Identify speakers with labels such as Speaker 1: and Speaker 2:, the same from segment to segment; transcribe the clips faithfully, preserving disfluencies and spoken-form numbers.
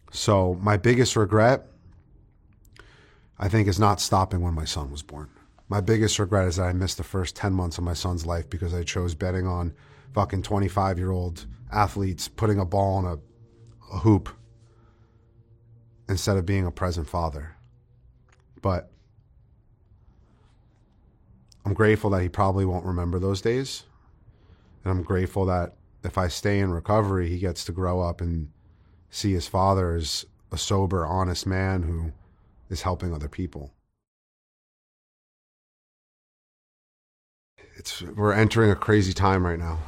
Speaker 1: So my biggest regret, I think, is not stopping when my son was born. My biggest regret is that I missed the first ten months of my son's life because I chose betting on fucking twenty-five-year-old athletes putting a ball in a, a hoop instead of being a present father. But I'm grateful that he probably won't remember those days. And I'm grateful that if I stay in recovery, he gets to grow up and see his father as a sober, honest man who is helping other people. It's, we're entering a crazy time right now.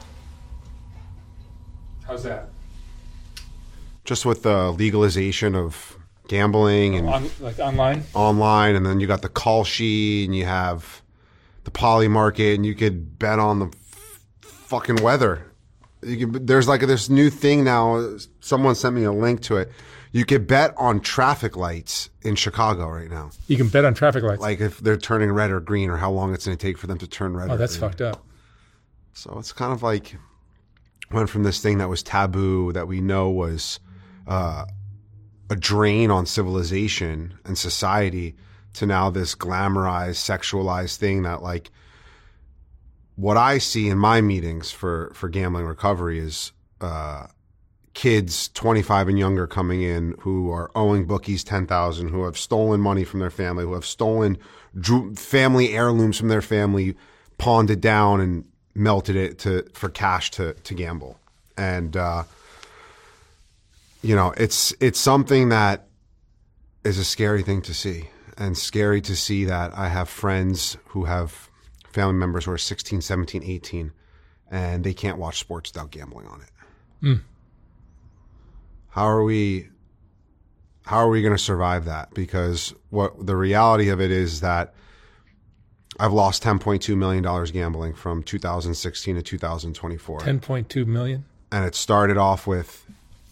Speaker 2: How's that?
Speaker 1: Just with the legalization of gambling and
Speaker 2: On, like online?
Speaker 1: online, and then you got the call sheet, and you have the poly market, and you could bet on the f- fucking weather. You can, there's like this new thing now. Someone sent me a link to it. You could bet on traffic lights in Chicago right now.
Speaker 2: You can bet on traffic lights.
Speaker 1: Like if they're turning red or green, or how long it's going to take for them to turn red.
Speaker 2: Oh,
Speaker 1: or
Speaker 2: that's
Speaker 1: green.
Speaker 2: fucked up.
Speaker 1: So it's kind of like went from this thing that was taboo, that we know was uh, a drain on civilization and society, to now this glamorized, sexualized thing that, like, what I see in my meetings for, for gambling recovery is uh, kids twenty-five and younger coming in who are owing bookies ten thousand dollars, who have stolen money from their family, who have stolen drew, family heirlooms from their family, pawned it down and melted it to for cash to to gamble. And uh, you know, it's it's something that is a scary thing to see, and scary to see that I have friends who have family members who are sixteen, seventeen, eighteen, and they can't watch sports without gambling on it.
Speaker 2: Mm.
Speaker 1: How are we how are we going to survive that? Because what the reality of it is that I've lost ten point two million dollars gambling from two thousand sixteen to two thousand twenty-four.
Speaker 2: ten point two million?
Speaker 1: And it started off with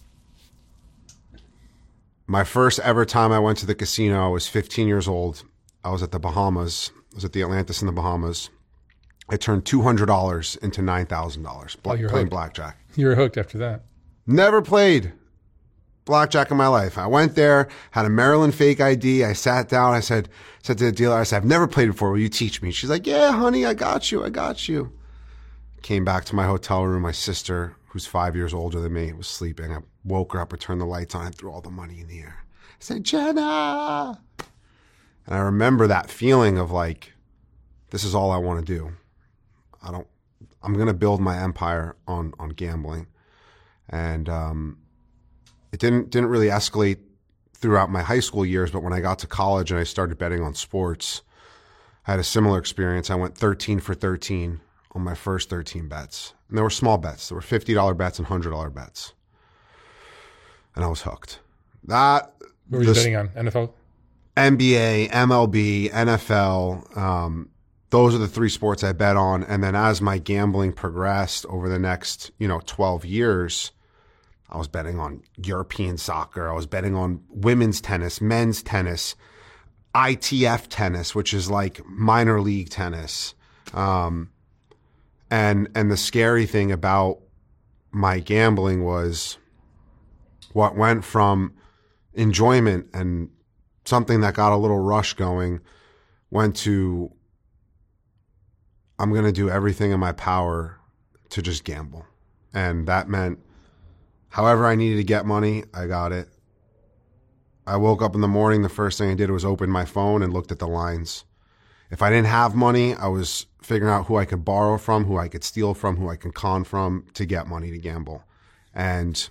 Speaker 1: my first ever time I went to the casino. I was fifteen years old. I was at the Bahamas. I was at the Atlantis in the Bahamas. I turned two hundred dollars into nine thousand dollars
Speaker 2: Oh, you're
Speaker 1: playing
Speaker 2: hooked.
Speaker 1: blackjack.
Speaker 2: You were hooked after that.
Speaker 1: Never played blackjack in my life. I went there, had a Maryland fake I D. I sat down. I said, said to the dealer, I said, I've never played before. Will you teach me? She's like, yeah, honey, I got you. I got you. Came back to my hotel room. My sister, who's five years older than me, was sleeping. I woke her up, I turned the lights on, and threw all the money in the air. I said, Jenna. And I remember that feeling of like, this is all I want to do. I don't, I'm going to build my empire on, on gambling. And, um, it didn't, didn't really escalate throughout my high school years, but when I got to college and I started betting on sports, I had a similar experience. I went thirteen for thirteen on my first thirteen bets. And they were small bets. There were fifty dollars bets and one hundred dollars bets. And I was hooked. That,
Speaker 2: What were you betting on? N F L?
Speaker 1: N B A, M L B, N F L, um, those are the three sports I bet on. And then as my gambling progressed over the next, you know, twelve years, I was betting on European soccer. I was betting on women's tennis, men's tennis, I T F tennis, which is like minor league tennis. Um, and, and the scary thing about my gambling was what went from enjoyment and something that got a little rush going went to, I'm going to do everything in my power to just gamble. And that meant however I needed to get money, I got it. I woke up in the morning, the first thing I did was open my phone and looked at the lines. If I didn't have money, I was figuring out who I could borrow from, who I could steal from, who I could con from to get money to gamble. And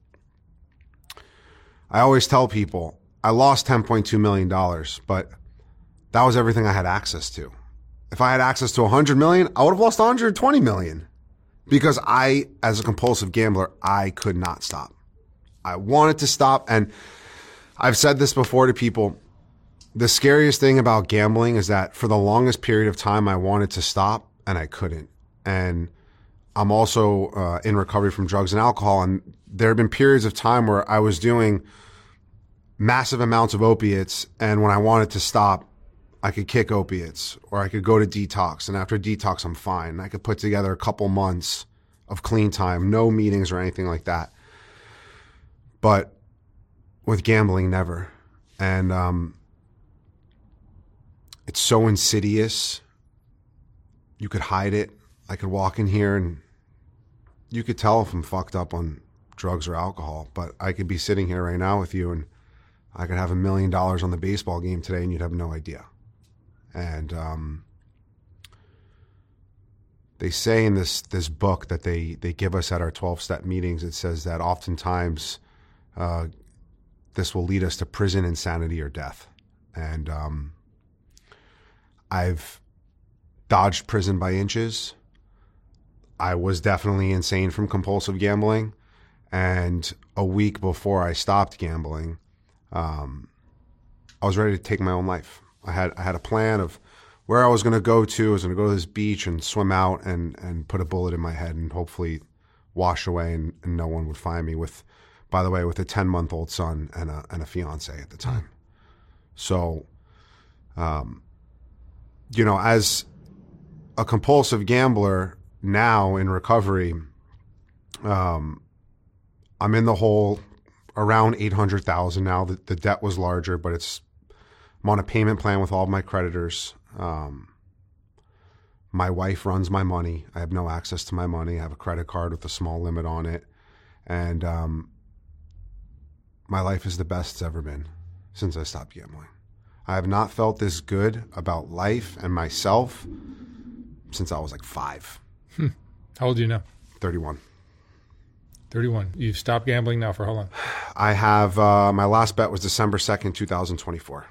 Speaker 1: I always tell people, I lost ten point two million dollars, but that was everything I had access to. If I had access to one hundred million dollars, I would have lost one hundred twenty million dollars because I, as a compulsive gambler, I could not stop. I wanted to stop. And I've said this before to people. The scariest thing about gambling is that for the longest period of time, I wanted to stop and I couldn't. And I'm also uh, in recovery from drugs and alcohol. And there have been periods of time where I was doing massive amounts of opiates, and when I wanted to stop, I could kick opiates or I could go to detox, and after detox I'm fine. I could put together a couple months of clean time, no meetings or anything like that. But with gambling, never. And um, it's so insidious. You could hide it. I could walk in here and you could tell if I'm fucked up on drugs or alcohol, but I could be sitting here right now with you and I could have a million dollars on the baseball game today and you'd have no idea. And um, they say in this this book that they, they give us at our twelve-step meetings, it says that oftentimes uh, this will lead us to prison, insanity, or death. And um, I've dodged prison by inches. I was definitely insane from compulsive gambling. And a week before I stopped gambling, um, I was ready to take my own life. I had I had a plan of where I was going to go to. I was going to go to this beach and swim out and, and put a bullet in my head and hopefully wash away and, and no one would find me with, by the way, with a ten-month-old son and a, and a fiance at the time. So, um, you know, as a compulsive gambler now in recovery, um, I'm in the hole around eight hundred thousand dollars now. The, the debt was larger, but it's I'm on a payment plan with all of my creditors. Um, my wife runs my money. I have no access to my money. I have a credit card with a small limit on it. And um, my life is the best it's ever been since I stopped gambling. I have not felt this good about life and myself since I was like five.
Speaker 2: Hmm. How old are you now?
Speaker 1: thirty-one.
Speaker 2: thirty-one. You've stopped gambling now for how long?
Speaker 1: I have, uh, my last bet was December second, twenty twenty-four.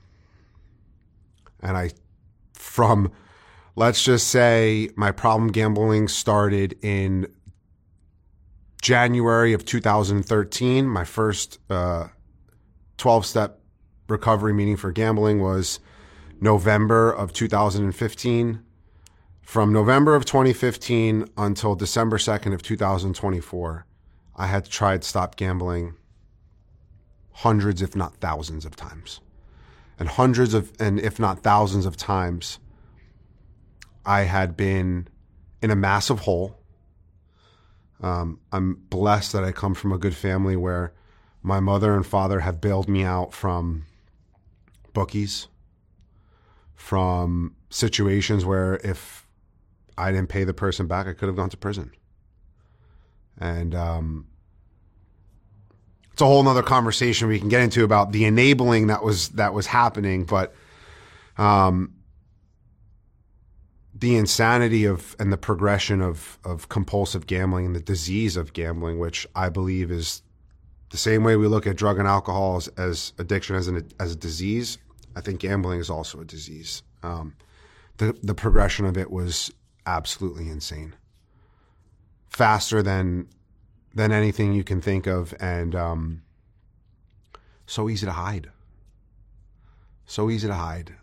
Speaker 1: And I, from, let's just say my problem gambling started in January of two thousand thirteen. My first uh, twelve-step recovery meeting for gambling was November of two thousand fifteen. From November of twenty fifteen until December second of two thousand twenty-four, I had tried to stop gambling hundreds, if not thousands of times. And hundreds of, and if not thousands of times, I had been in a massive hole. Um, I'm blessed that I come from a good family where my mother and father have bailed me out from bookies, from situations where if I didn't pay the person back, I could have gone to prison. And um, it's a whole nother conversation we can get into about the enabling that was that was happening, but um, the insanity of and the progression of of compulsive gambling and the disease of gambling, which I believe is the same way we look at drug and alcohol as, as addiction as an as a disease. I think gambling is also a disease. Um, the the progression of it was absolutely insane, faster than than anything you can think of, and um, so easy to hide. So easy to hide.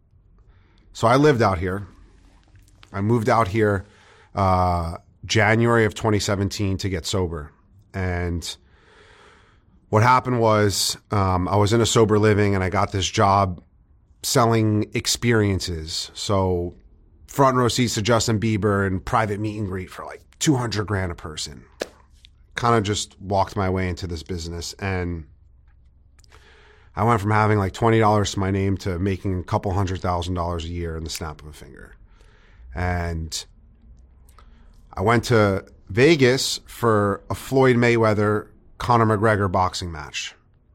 Speaker 1: So I lived out here. I moved out here uh, January of twenty seventeen to get sober. And what happened was um, I was in a sober living and I got this job selling experiences. So front row seats to Justin Bieber and private meet and greet for like two hundred grand a person. Kind of just walked my way into this business, and I went from having like twenty dollars to my name to making a couple hundred thousand dollars a year in the snap of a finger. And I went to Vegas for a Floyd Mayweather, Conor McGregor boxing match.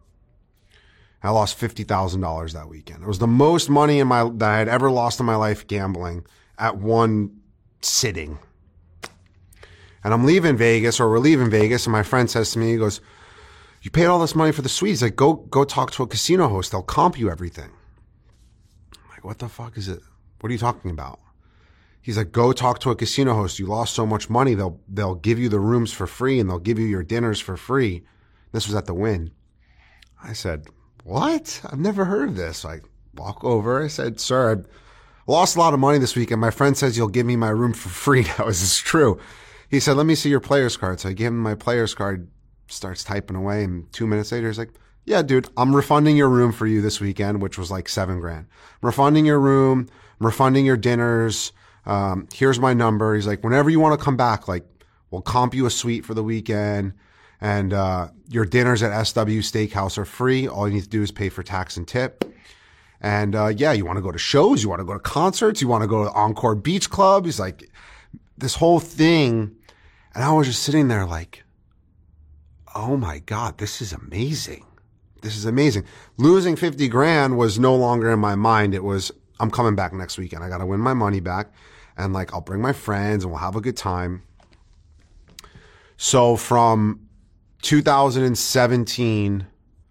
Speaker 1: I lost fifty thousand dollars that weekend. It was the most money in my that I had ever lost in my life gambling at one sitting. And I'm leaving Vegas, or we're leaving Vegas, and my friend says to me, he goes, "You paid all this money for the suite." He's like, go go talk to a casino host. They'll comp you everything. I'm like, what the fuck is it? What are you talking about? He's like, go talk to a casino host. You lost so much money, they'll they'll give you the rooms for free, and they'll give you your dinners for free. This was at the Wynn. I said, what? I've never heard of this. So I walk over. I said, sir, I lost a lot of money this weekend. My friend says you'll give me my room for free. Now, is this true? He said, let me see your player's card. So I gave him my player's card, starts typing away, and two minutes later, he's like, yeah, dude, I'm refunding your room for you this weekend, which was like seven grand. I'm refunding your room, I'm refunding your dinners. Um, here's my number. He's like, whenever you want to come back, like, we'll comp you a suite for the weekend. And uh, your dinners at S W Steakhouse are free. All you need to do is pay for tax and tip. And uh, yeah, you want to go to shows, you want to go to concerts, you want to go to Encore Beach Club. He's like, this whole thing. And I was just sitting there like, oh my God, this is amazing. This is amazing. Losing fifty grand was no longer in my mind. It was, I'm coming back next weekend. I got to win my money back. And like, I'll bring my friends and we'll have a good time. So from two thousand seventeen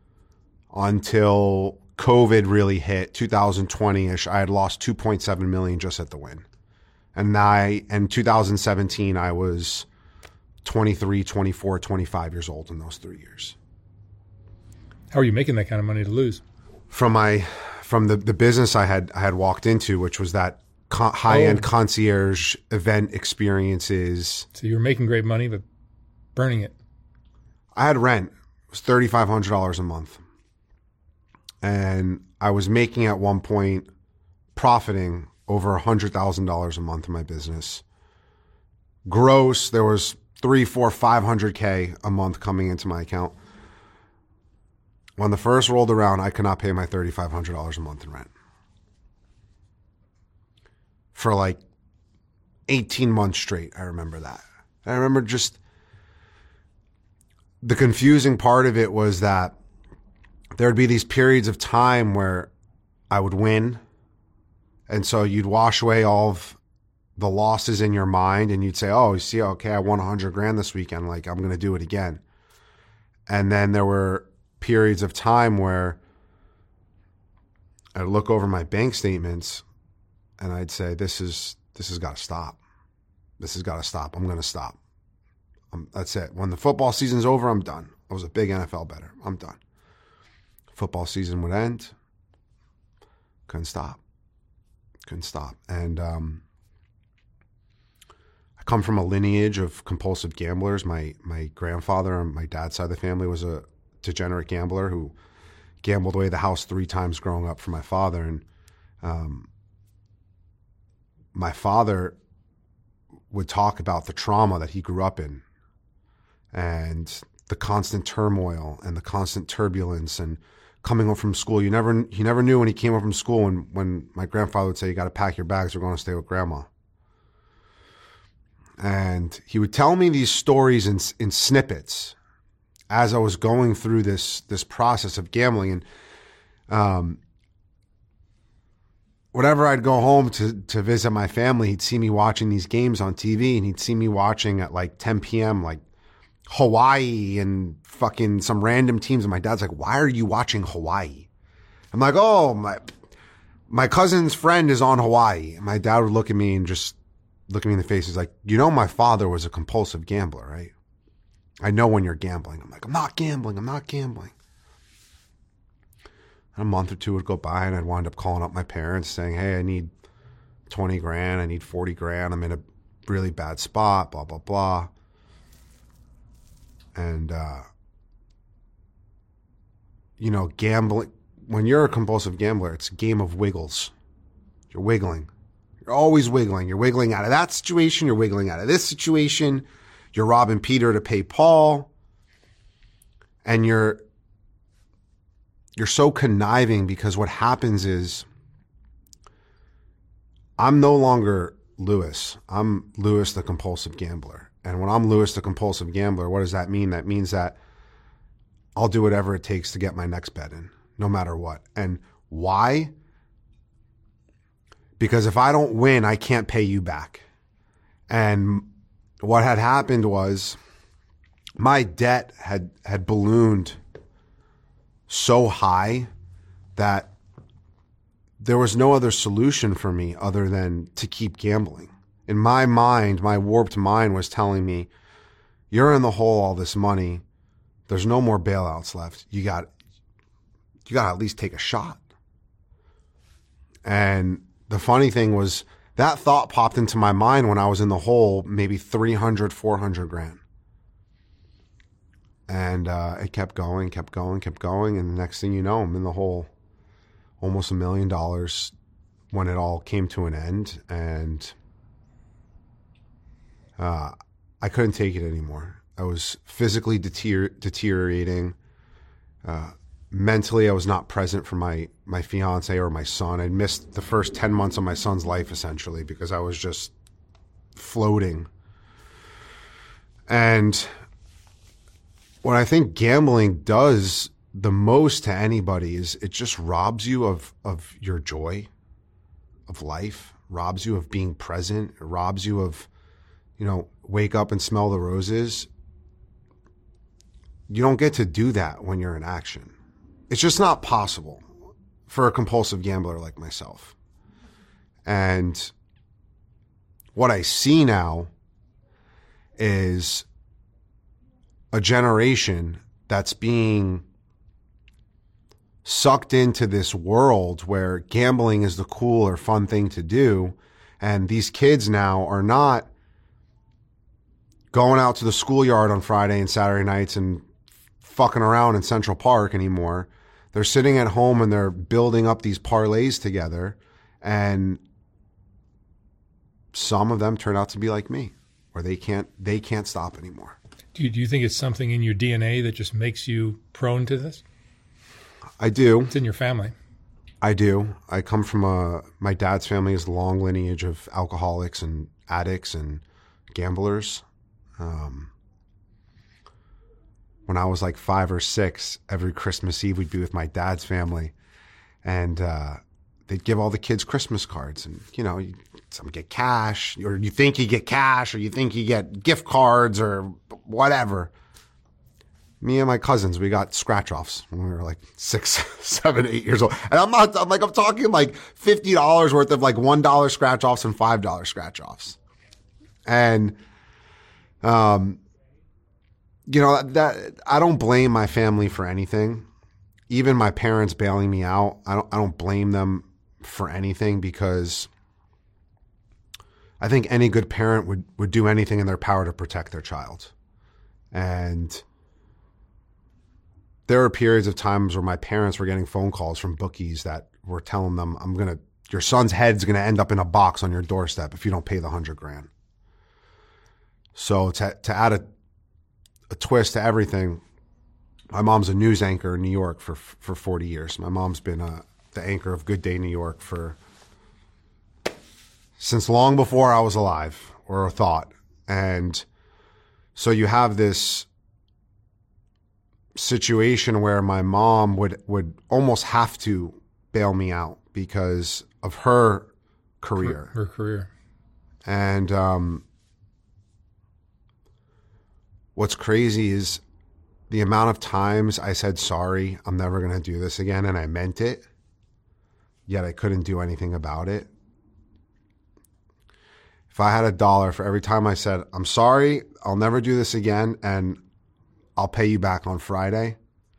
Speaker 1: until COVID really hit, two thousand twenty-ish, I had lost two point seven million just at the win. And I, in two thousand seventeen, I was twenty-three, twenty-four, twenty-five years old in those three years.
Speaker 2: How are you making that kind of money to lose?
Speaker 1: From my, from the, the business I had, I had walked into, which was that con- high-end oh. concierge event experiences.
Speaker 2: So you were making great money, but burning it.
Speaker 1: I had rent. It was three thousand five hundred dollars a month. And I was making at one point, profiting over one hundred thousand dollars a month in my business. Gross, there was three, four, five hundred K a month coming into my account. When the first rolled around, I could not pay my three thousand five hundred dollars a month in rent. For like eighteen months straight, I remember that. I remember just the confusing part of it was that there'd be these periods of time where I would win. And so you'd wash away all of the losses in your mind and you'd say, oh, you see, okay, I won a hundred grand this weekend. Like, I'm going to do it again. And then there were periods of time where I'd look over my bank statements and I'd say, this is, this has got to stop. This has got to stop. I'm going to stop. Um, that's it. When the football season's over, I'm done. I was a big N F L bettor. I'm done. Football season would end. Couldn't stop. Couldn't stop. And um, I come from a lineage of compulsive gamblers. My my grandfather on my dad's side of the family was a degenerate gambler who gambled away the house three times growing up for my father. And um, my father would talk about the trauma that he grew up in and the constant turmoil and the constant turbulence and coming home from school. You never, he never knew when he came home from school when, when my grandfather would say, you got to pack your bags, we're going to stay with grandma. And he would tell me these stories in, in snippets as I was going through this, this process of gambling. And, um, whenever I'd go home to, to visit my family, he'd see me watching these games on T V and he'd see me watching at like ten p.m., like Hawaii and fucking some random teams. And my dad's like, why are you watching Hawaii? I'm like, oh, my, my cousin's friend is on Hawaii. And my dad would look at me and just look at me in the face. He's like, you know, my father was a compulsive gambler, right? I know when you're gambling. I'm like, I'm not gambling. I'm not gambling. And a month or two would go by and I'd wind up calling up my parents saying, hey, I need twenty grand. I need forty grand. I'm in a really bad spot, blah, blah, blah. And, uh, you know, gambling, when you're a compulsive gambler, it's a game of wiggles. You're wiggling. You're always wiggling. You're wiggling out of that situation. You're wiggling out of this situation. You're robbing Peter to pay Paul. And you're, you're so conniving because what happens is I'm no longer Lewis. I'm Lewis, the compulsive gambler. And when I'm Lewis, the compulsive gambler, what does that mean? That means that I'll do whatever it takes to get my next bet in, no matter what. And why? Because if I don't win, I can't pay you back. And what had happened was my debt had, had ballooned so high that there was no other solution for me other than to keep gambling. In my mind, my warped mind was telling me, you're in the hole all this money. There's no more bailouts left. You got, you got to at least take a shot. And the funny thing was that thought popped into my mind when I was in the hole, maybe three hundred, four hundred grand. And uh, it kept going, kept going, kept going. And the next thing you know, I'm in the hole almost a million dollars when it all came to an end. And uh, I couldn't take it anymore. I was physically deter- deteriorating. Uh, mentally, I was not present for my, my fiance or my son. I missed the first ten months of my son's life, essentially, because I was just floating. And what I think gambling does the most to anybody is it just robs you of, of your joy of life, robs you of being present, it robs you of, you know, wake up and smell the roses. You don't get to do that when you're in action. It's just not possible for a compulsive gambler like myself. And what I see now is a generation that's being sucked into this world where gambling is the cool or fun thing to do. And these kids now are not going out to the schoolyard on Friday and Saturday nights and fucking around in Central Park anymore. They're sitting at home and they're building up these parlays together. And some of them turn out to be like me, where they can't, they can't stop anymore.
Speaker 2: Do you, do you think it's something in your D N A that just makes you prone to this?
Speaker 1: I do.
Speaker 2: It's in your family.
Speaker 1: I do. I come from a, my dad's family is a long lineage of alcoholics and addicts and gamblers. Um, when I was like five or six, every Christmas Eve we'd be with my dad's family, and uh, they'd give all the kids Christmas cards, and you know, some get cash, or you think you get cash, or you think you get gift cards, or whatever. Me and my cousins, we got scratch-offs when we were like six, seven, eight years old. And I'm not, I'm like, I'm talking like fifty dollars worth of like one dollar scratch-offs and five dollar scratch-offs. And, um, you know, that, I don't blame my family for anything. Even my parents bailing me out, I don't, I don't blame them for anything, because I think any good parent would, would do anything in their power to protect their child. And there are periods of times where my parents were getting phone calls from bookies that were telling them, I'm going to, your son's head's going to end up in a box on your doorstep if you don't pay the hundred grand. So to, to add a, a twist to everything, my mom's a news anchor in New York for, for forty years. My mom's been a, the anchor of Good Day New York for, since long before I was alive or a thought. And so you have this situation where my mom would, would almost have to bail me out because of her career.
Speaker 2: Her, her career.
Speaker 1: And um, what's crazy is the amount of times I said, sorry, I'm never going to do this again. And I meant it, yet I couldn't do anything about it. If I had a dollar for every time I said, I'm sorry, I'll never do this again, and I'll pay you back on Friday,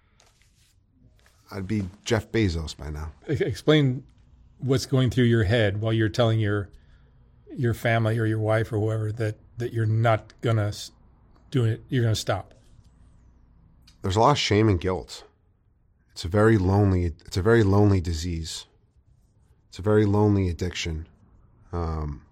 Speaker 1: I'd be Jeff Bezos by now.
Speaker 2: Explain what's going through your head while you're telling your your family or your wife or whoever that, that you're not going to do it, you're going to stop.
Speaker 1: There's a lot of shame and guilt. It's a very lonely, it's a very lonely disease. It's a very lonely addiction. Um,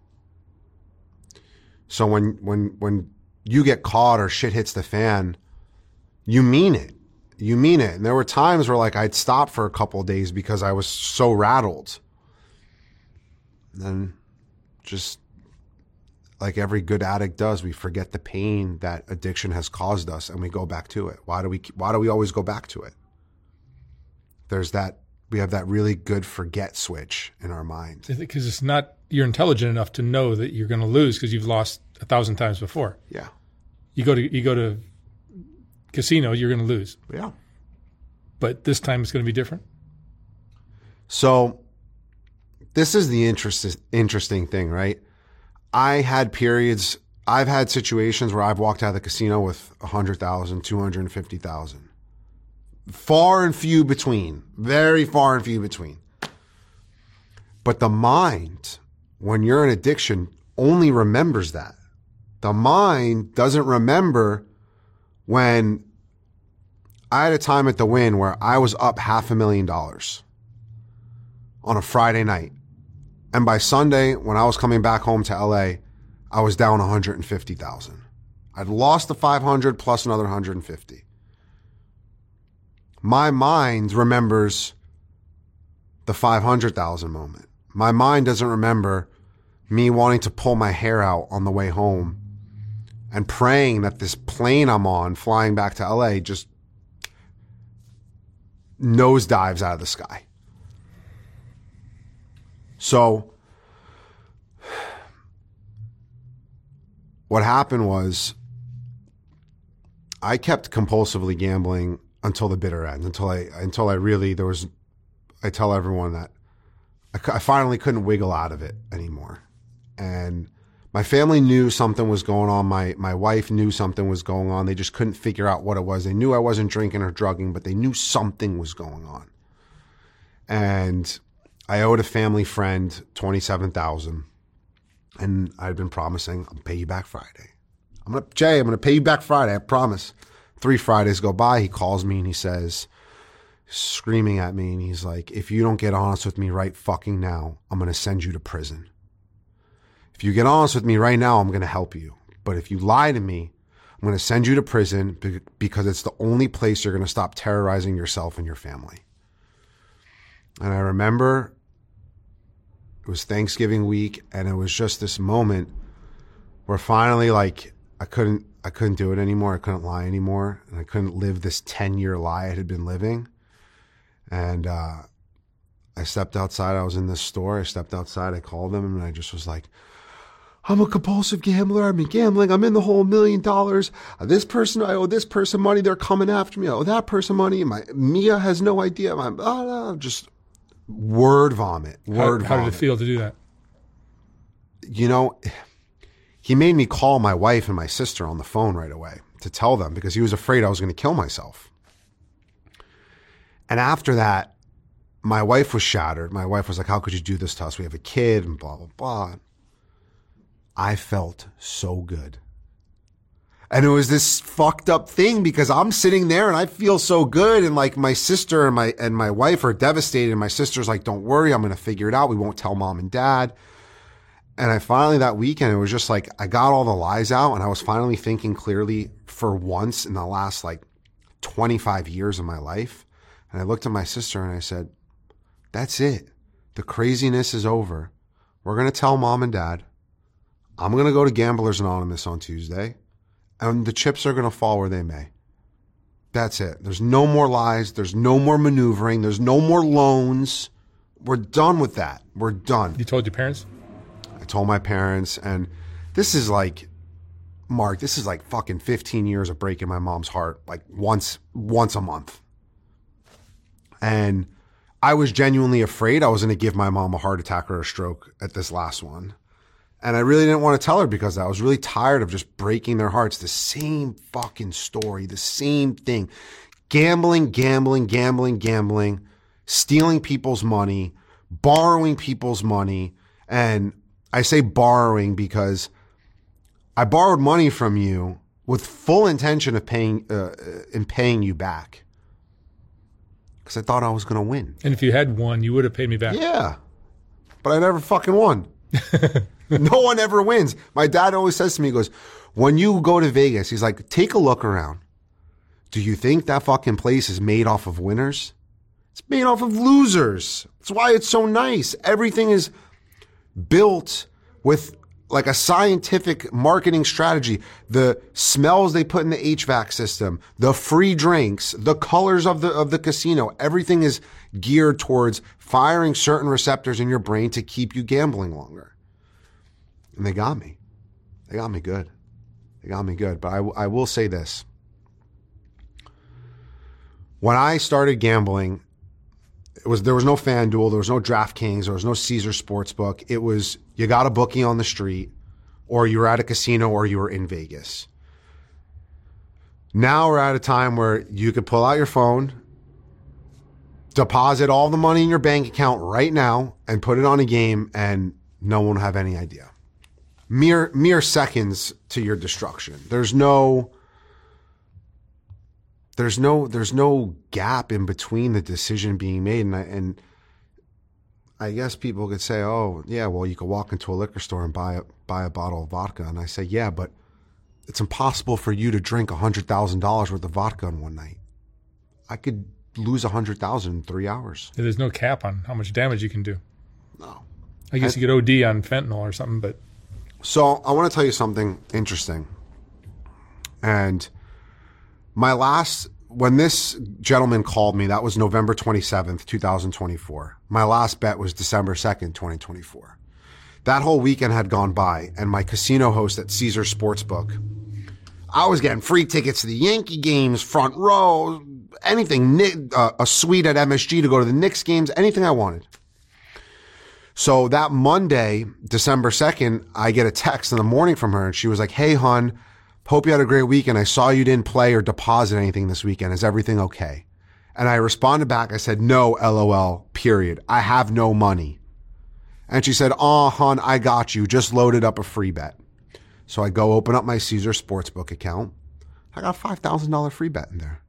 Speaker 1: so when, when, when you get caught or shit hits the fan, you mean it. You mean it. And there were times where like I'd stop for a couple of days because I was so rattled. And then just like every good addict does, we forget the pain that addiction has caused us and we go back to it. Why do we, why do we always go back to it? There's that, we have that really good forget switch in our mind.
Speaker 2: Because it's not, you're intelligent enough to know that you're going to lose because you've lost a thousand times before.
Speaker 1: Yeah.
Speaker 2: You go to, you go to casino, you're going to lose.
Speaker 1: Yeah.
Speaker 2: But this time it's going to be different.
Speaker 1: So this is the interest, interesting thing, right? I had periods, I've had situations where I've walked out of the casino with one hundred thousand, two hundred fifty thousand. Far and few between. Very far and few between. But the mind, when you're in addiction, only remembers that. The mind doesn't remember when I had a time at the Wynn where I was up half a million dollars on a Friday night. And by Sunday, when I was coming back home to L A, I was down one hundred fifty thousand. I'd lost the five hundred plus another one hundred fifty. My mind remembers the five hundred thousand moment. My mind doesn't remember me wanting to pull my hair out on the way home and praying that this plane I'm on flying back to L A just nosedives out of the sky. So what happened was I kept compulsively gambling until the bitter end, until I, until I really, there was, I tell everyone that I, I finally couldn't wiggle out of it anymore. And my family knew something was going on. My, my wife knew something was going on. They just couldn't figure out what it was. They knew I wasn't drinking or drugging, but they knew something was going on. And I owed a family friend twenty-seven thousand dollars. And I'd been promising, I'll pay you back Friday. I'm going to, Jay, I'm going to pay you back Friday. I promise. Three Fridays go by. He calls me and he says, screaming at me. And he's like, if you don't get honest with me right fucking now, I'm going to send you to prison. If you get honest with me right now, I'm going to help you. But if you lie to me, I'm going to send you to prison because it's the only place you're going to stop terrorizing yourself and your family. And I remember it was Thanksgiving week, and it was just this moment where finally, like, I couldn't, I couldn't do it anymore. I couldn't lie anymore, and I couldn't live this ten-year lie I had been living. And uh, I stepped outside. I was in this store. I stepped outside. I called them, and I just was like, I'm a compulsive gambler. I've been gambling. I'm in the hole a million dollars. This person, I owe this person money. They're coming after me. I owe that person money. My Mia has no idea. I'm oh, just word vomit. Word
Speaker 2: how, how
Speaker 1: vomit.
Speaker 2: did it feel to do that?
Speaker 1: You know, he made me call my wife and my sister on the phone right away to tell them because he was afraid I was going to kill myself. And after that, my wife was shattered. My wife was like, how could you do this to us? We have a kid and blah, blah, blah. I felt so good. And it was this fucked up thing because I'm sitting there and I feel so good. And like my sister and my, and my wife are devastated. And my sister's like, don't worry, I'm going to figure it out. We won't tell mom and dad. And I finally, that weekend, it was just like, I got all the lies out and I was finally thinking clearly for once in the last like twenty-five years of my life. And I looked at my sister and I said, that's it. The craziness is over. We're going to tell mom and dad. I'm going to go to Gamblers Anonymous on Tuesday, and the chips are going to fall where they may. That's it. There's no more lies. There's no more maneuvering. There's no more loans. We're done with that. We're done.
Speaker 2: You told your parents?
Speaker 1: I told my parents, and this is like, Mark, this is like fucking fifteen years of breaking my mom's heart, like once, once a month. And I was genuinely afraid I was going to give my mom a heart attack or a stroke at this last one. And I really didn't want to tell her because I was really tired of just breaking their hearts. The same fucking story, the same thing. Gambling, gambling, gambling, gambling, stealing people's money, borrowing people's money. And I say borrowing because I borrowed money from you with full intention of paying, uh, in paying you back. Because I thought I was going to win.
Speaker 2: And if you had won, you would have paid me back.
Speaker 1: Yeah. But I never fucking won. No one ever wins. My dad always says to me, he goes, when you go to Vegas, he's like, take a look around. Do you think that fucking place is made off of winners? It's made off of losers. That's why it's so nice. Everything is built with like a scientific marketing strategy. The smells they put in the H V A C system, the free drinks, the colors of the, of the casino, everything is geared towards firing certain receptors in your brain to keep you gambling longer. And they got me. They got me good. They got me good. But I, I will say this. When I started gambling, it was there was no FanDuel, there was no DraftKings, there was no Caesar Sportsbook. It was you got a bookie on the street, or you were at a casino, or you were in Vegas. Now we're at a time where you could pull out your phone, deposit all the money in your bank account right now, and put it on a game, and no one will have any idea. Mere mere seconds to your destruction. There's no there's no there's no gap in between the decision being made, and I, and I guess people could say, oh yeah, well you could walk into a liquor store and buy a buy a bottle of vodka, and I say yeah, but it's impossible for you to drink one hundred thousand dollars worth of vodka in one night. I could lose one hundred thousand dollars in three hours.
Speaker 2: There's no cap on how much damage you can do.
Speaker 1: No.
Speaker 2: I guess
Speaker 1: And,
Speaker 2: you could O D on fentanyl or something, but...
Speaker 1: So I want to tell you something interesting. And my last, when this gentleman called me, that was November twenty-seventh, twenty twenty-four. My last bet was December second, twenty twenty-four. That whole weekend had gone by, and my casino host at Caesar Sportsbook, I was getting free tickets to the Yankee games, front row, anything, uh, a suite at M S G to go to the Knicks games, anything I wanted. So that Monday, December second, I get a text in the morning from her, and she was like, hey, hon, hope you had a great weekend. I saw you didn't play or deposit anything this weekend. Is everything okay? And I responded back. I said, no, LOL, period. I have no money. And she said, oh, hon, I got you. Just loaded up a free bet. So I go open up my Caesar Sportsbook account. I got a five thousand dollars free bet in there.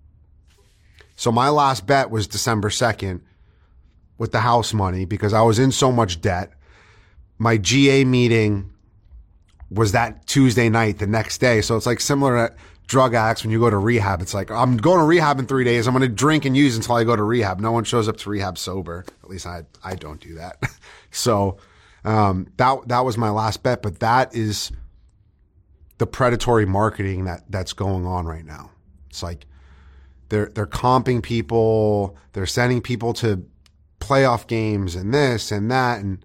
Speaker 1: So my last bet was December second with the house money because I was in so much debt. My G A meeting was that Tuesday night, the next day. So it's like similar to drug addicts when you go to rehab. It's like, I'm going to rehab in three days. I'm going to drink and use until I go to rehab. No one shows up to rehab sober. At least I I don't do that. So um, that that was my last bet. But that is the predatory marketing that that's going on right now. It's like they're they're comping people. They're sending people to playoff games and this and that. And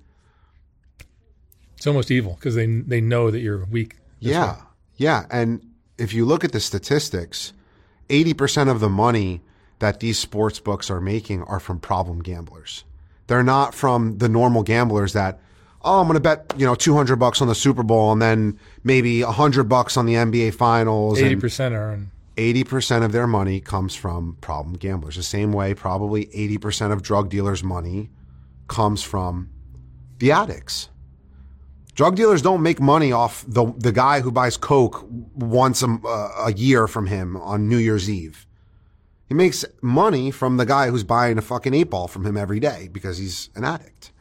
Speaker 2: it's almost evil because they they know that you're weak.
Speaker 1: Yeah. Way. Yeah. And if you look at the statistics, eighty percent of the money that these sports books are making are from problem gamblers. They're not from the normal gamblers that, oh, I'm going to bet, you know, two hundred bucks on the Super Bowl and then maybe one hundred bucks on the N B A finals.
Speaker 2: eighty percent are in.
Speaker 1: eighty percent of their money comes from problem gamblers. The same way probably eighty percent of drug dealers' money comes from the addicts. Drug dealers don't make money off the the guy who buys Coke once a, uh, a year from him on New Year's Eve. He makes money from the guy who's buying a fucking eight ball from him every day because he's an addict.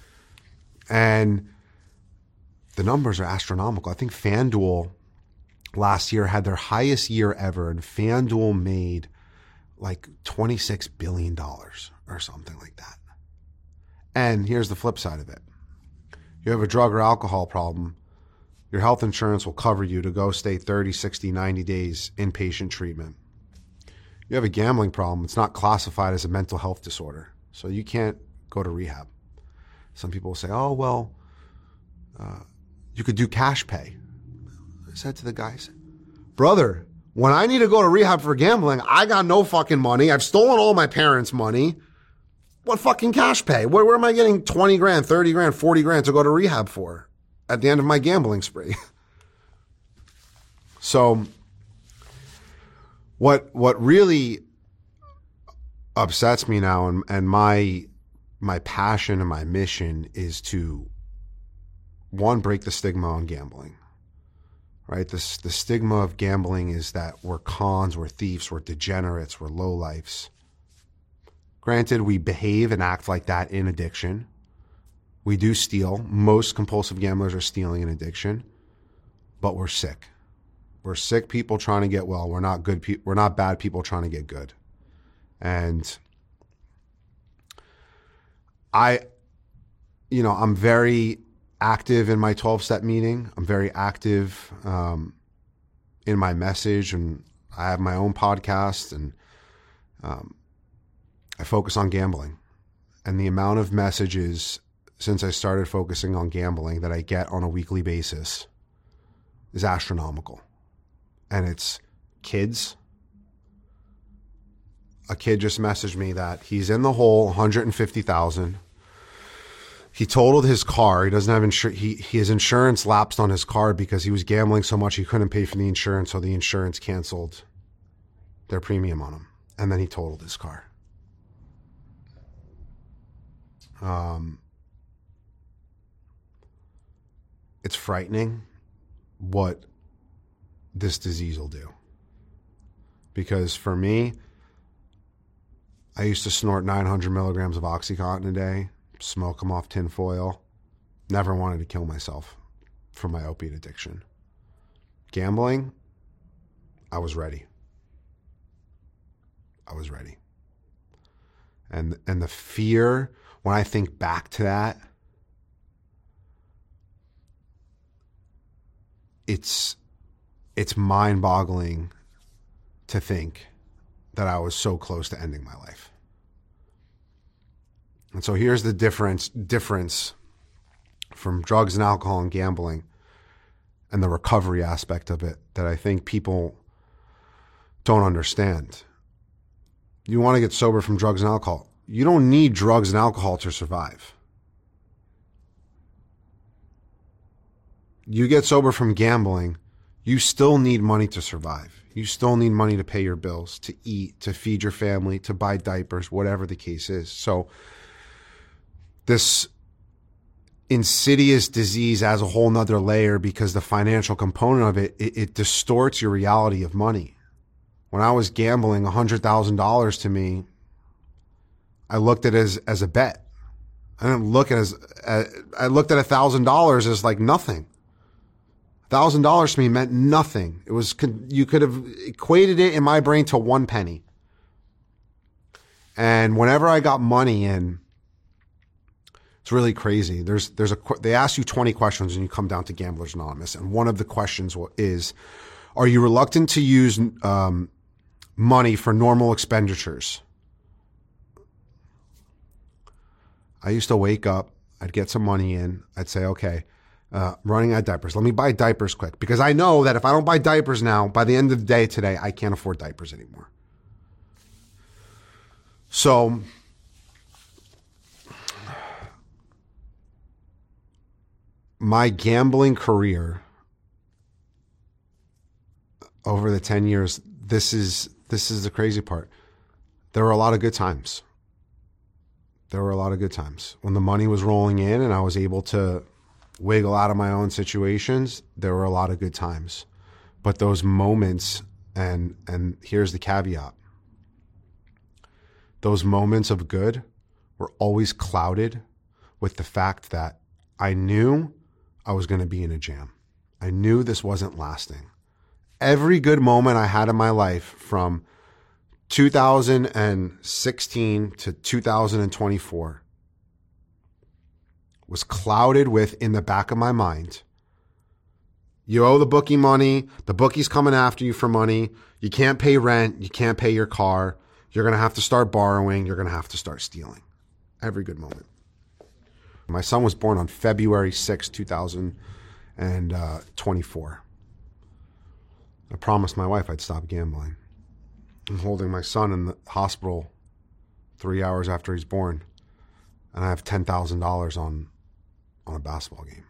Speaker 1: And the numbers are astronomical. I think FanDuel last year had their highest year ever, and FanDuel made like twenty-six billion dollars or something like that. And here's the flip side of it. You have a drug or alcohol problem, your health insurance will cover you to go stay thirty, sixty, ninety days inpatient treatment. You have a gambling problem, it's not classified as a mental health disorder, so you can't go to rehab. Some people will say, oh, well, uh, you could do cash pay. I said to the guys, brother, when I need to go to rehab for gambling, I got no fucking money. I've stolen all my parents' money. What fucking cash pay? Where, where am I getting twenty grand, thirty grand, forty grand to go to rehab for at the end of my gambling spree? So what what really upsets me now, and, and my my passion and my mission is to, one, break the stigma on gambling. Right? This, the stigma of gambling is that we're cons, we're thieves, we're degenerates, we're lowlifes. Granted, we behave and act like that in addiction. We do steal. Most compulsive gamblers are stealing in addiction, but we're sick. We're sick people trying to get well. We're not good pe- We're not bad people trying to get good. And I, you know, I'm very active in my twelve-step meeting. I'm very active um, in my message, and I have my own podcast, and um, I focus on gambling. And the amount of messages since I started focusing on gambling that I get on a weekly basis is astronomical. And it's kids. A kid just messaged me that he's in the hole, one hundred fifty thousand dollars. He totaled his car. He doesn't have insurance. He, his insurance lapsed on his car because he was gambling so much he couldn't pay for the insurance, so the insurance canceled their premium on him. And then he totaled his car. Um, it's frightening what this disease will do. Because for me, I used to snort nine hundred milligrams of Oxycontin a day, smoke them off tinfoil. Never wanted to kill myself from my opiate addiction. gambling, I was ready. I was ready. And and the fear, when I think back to that, it's it's mind-boggling to think that I was so close to ending my life. And so here's the difference difference from drugs and alcohol and gambling and the recovery aspect of it that I think people don't understand. You want to get sober from drugs and alcohol. You don't need drugs and alcohol to survive. You get sober from gambling, you still need money to survive. You still need money to pay your bills, to eat, to feed your family, to buy diapers, whatever the case is. So this insidious disease adds a whole nother layer because the financial component of it, it, it distorts your reality of money. When I was gambling one hundred thousand dollars to me, I looked at it as, as a bet. I didn't look at it as, uh, I looked at one thousand dollars as like nothing. one thousand dollars to me meant nothing. It was, you could have equated it in my brain to one penny. And whenever I got money in, it's really crazy. There's, there's a, they ask you twenty questions when you come down to Gamblers Anonymous. And one of the questions is, are you reluctant to use, um, money for normal expenditures? I used to wake up, I'd get some money in, I'd say, okay, uh, running out of diapers. Let me buy diapers quick because I know that if I don't buy diapers now, by the end of the day today, I can't afford diapers anymore. So my gambling career over the ten years, this is this is the crazy part. There were a lot of good times. There were a lot of good times. When the money was rolling in and I was able to wiggle out of my own situations, there were a lot of good times. But those moments, and and here's the caveat, those moments of good were always clouded with the fact that I knew I was going to be in a jam. I knew this wasn't lasting. Every good moment I had in my life from two thousand sixteen to two thousand twenty-four was clouded with, in the back of my mind, you owe the bookie money, the bookie's coming after you for money, you can't pay rent, you can't pay your car, you're going to have to start borrowing, you're going to have to start stealing. Every good moment. My son was born on February sixth, two thousand twenty-four. I promised my wife I'd stop gambling. I'm holding my son in the hospital three hours after he's born, and I have ten thousand dollars on on a basketball game.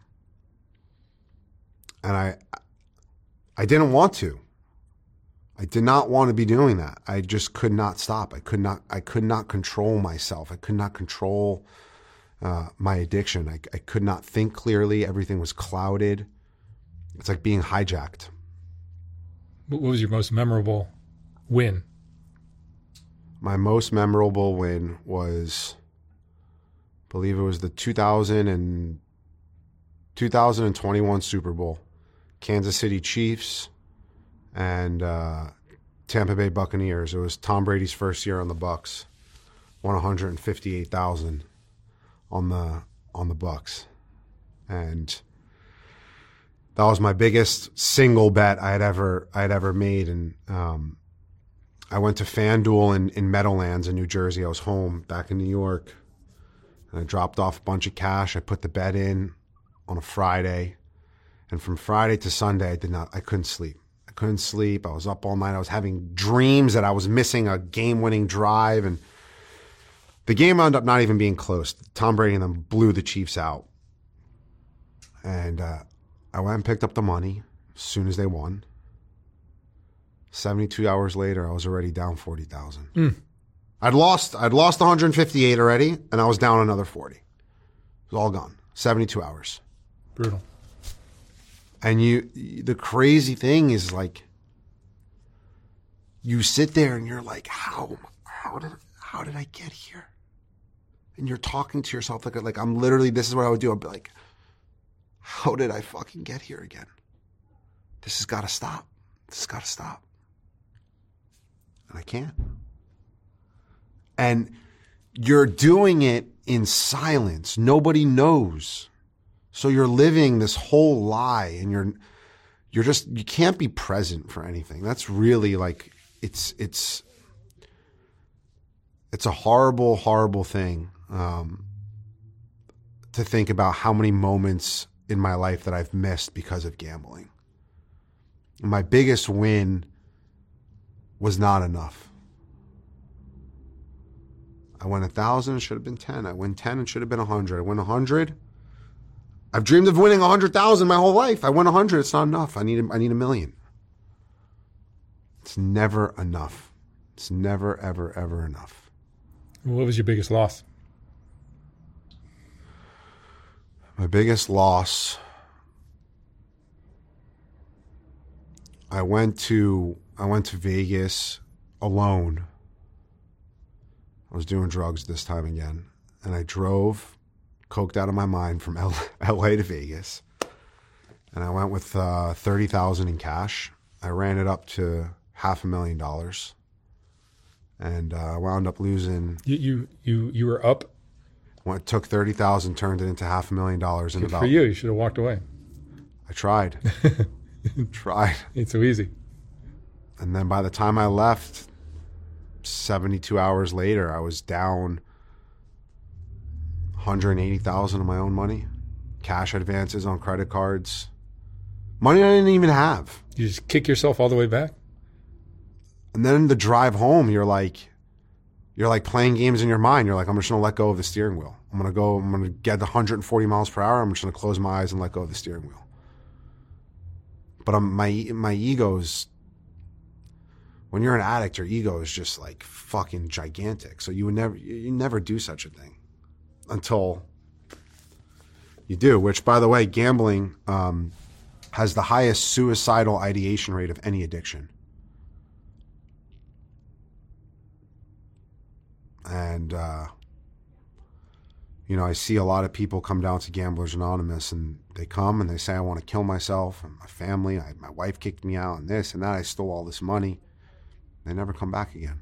Speaker 1: And I I didn't want to. I did not want to be doing that. I just could not stop. I could not I could not control myself. I could not control uh, my addiction. I, I could not think clearly. Everything was clouded. It's like being hijacked.
Speaker 2: What was your most memorable win?
Speaker 1: My most memorable win was, I believe it was the two thousand and two thousand twenty-one Super Bowl. Kansas City Chiefs and uh, Tampa Bay Buccaneers. It was Tom Brady's first year on the Bucs. Won one hundred fifty-eight thousand on the on the Bucs, and that was my biggest single bet I had ever I had ever made. And um, I went to FanDuel in, in Meadowlands in New Jersey. I was home back in New York, and I dropped off a bunch of cash. I put the bet in on a Friday, and from Friday to Sunday, I did not. I couldn't sleep. I couldn't sleep. I was up all night. I was having dreams that I was missing a game-winning drive, and the game ended up not even being close. Tom Brady and them blew the Chiefs out, and uh, I went and picked up the money as soon as they won. seventy-two hours later, I was already down forty thousand. Mm. I'd lost I'd lost one hundred fifty-eight already, and I was down another forty. It was all gone. seventy-two hours.
Speaker 2: Brutal.
Speaker 1: And you, the crazy thing is, like, you sit there and you're like, how, how did, how did I get here? And you're talking to yourself like, like I'm literally, this is what I would do. I'd be like, how did I fucking get here again? this has got to stop. This has got to stop. And I can't. And you're doing it in silence. Nobody knows. So you're living this whole lie, and you're you're just you can't be present for anything. That's really like it's it's it's a horrible, horrible thing um, to think about how many moments in my life that I've missed because of gambling. My biggest win was not enough. I won a thousand, it should have been ten. I win ten, it should have been a hundred. I win a hundred. I've dreamed of winning a hundred thousand my whole life. I win a hundred, it's not enough. I need a, I need a million. It's never enough. It's never, ever, ever enough.
Speaker 2: What was your biggest loss?
Speaker 1: My biggest loss. I went to I went to Vegas alone. I was doing drugs this time again, and I drove, coked out of my mind, from L A to Vegas, and I went with uh, thirty thousand in cash. I ran it up to half a million dollars, and I uh, wound up losing.
Speaker 2: You you you, you were up.
Speaker 1: When it took thirty thousand, turned it into half a million dollars in
Speaker 2: Good
Speaker 1: about.
Speaker 2: For you, you should have walked away.
Speaker 1: I tried, tried.
Speaker 2: It's so easy.
Speaker 1: And then by the time I left, seventy-two hours later, I was down one hundred eighty thousand of my own money, cash advances on credit cards, money I didn't even have.
Speaker 2: You just kick yourself all the way back.
Speaker 1: And then the drive home, you're like, you're like playing games in your mind. You're like, I'm just gonna let go of the steering wheel. I'm gonna go. I'm gonna get the one hundred forty miles per hour. I'm just gonna close my eyes and let go of the steering wheel. But I'm, my my ego's. When you're an addict, your ego is just like fucking gigantic. So you would never, you never do such a thing until you do. Which, by the way, gambling um, has the highest suicidal ideation rate of any addiction. And uh, you know, I see a lot of people come down to Gamblers Anonymous, and they come and they say, "I want to kill myself and my family. I, my wife kicked me out, and this and that. I stole all this money." They never come back again.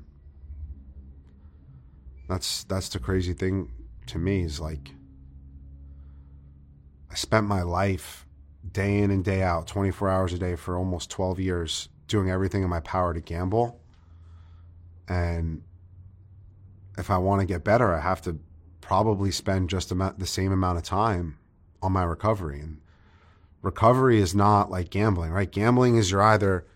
Speaker 1: That's that's the crazy thing to me, is like, I spent my life day in and day out, twenty-four hours a day for almost twelve years, doing everything in my power to gamble. And if I want to get better, I have to probably spend just about the same amount of time on my recovery. And recovery is not like gambling, right? Gambling is you're either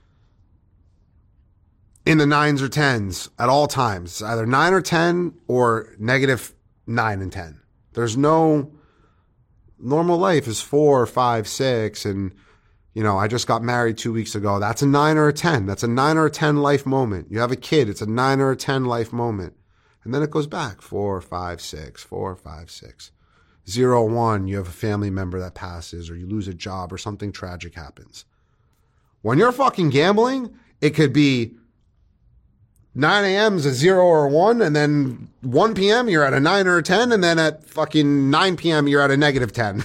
Speaker 1: in the nines or tens at all times. It's either nine or ten or negative nine and ten. There's no normal life is four, five, six. And, you know, I just got married two weeks ago. That's a nine or a ten. That's a nine or a ten life moment. You have a kid. It's a nine or a ten life moment. And then it goes back four, five, six, four, five, six. Zero, one, you have a family member that passes, or you lose a job, or something tragic happens. When you're fucking gambling, it could be nine a.m. is a zero or a one, and then one p.m. you're at a nine or a ten, and then at fucking nine p.m. you're at a negative ten.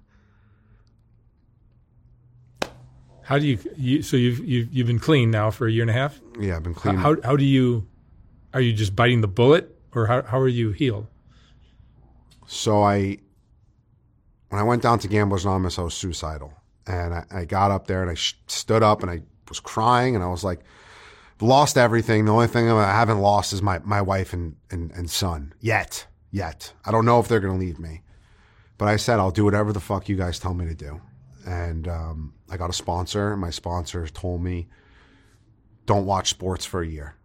Speaker 2: How do you, you so you've, you've you've been clean now for a year and a half?
Speaker 1: Yeah, I've been clean.
Speaker 2: How how do you, are you just biting the bullet, or how how are you healed?
Speaker 1: So I, when I went down to Gamblers Anonymous, I was suicidal, and I, I got up there and I sh- stood up and I was crying, and I was like, lost everything. The only thing I haven't lost is my, my wife and, and, and son. Yet. Yet. I don't know if they're going to leave me. But I said, I'll do whatever the fuck you guys tell me to do. And um, I got a sponsor. My sponsor told me, don't watch sports for a year.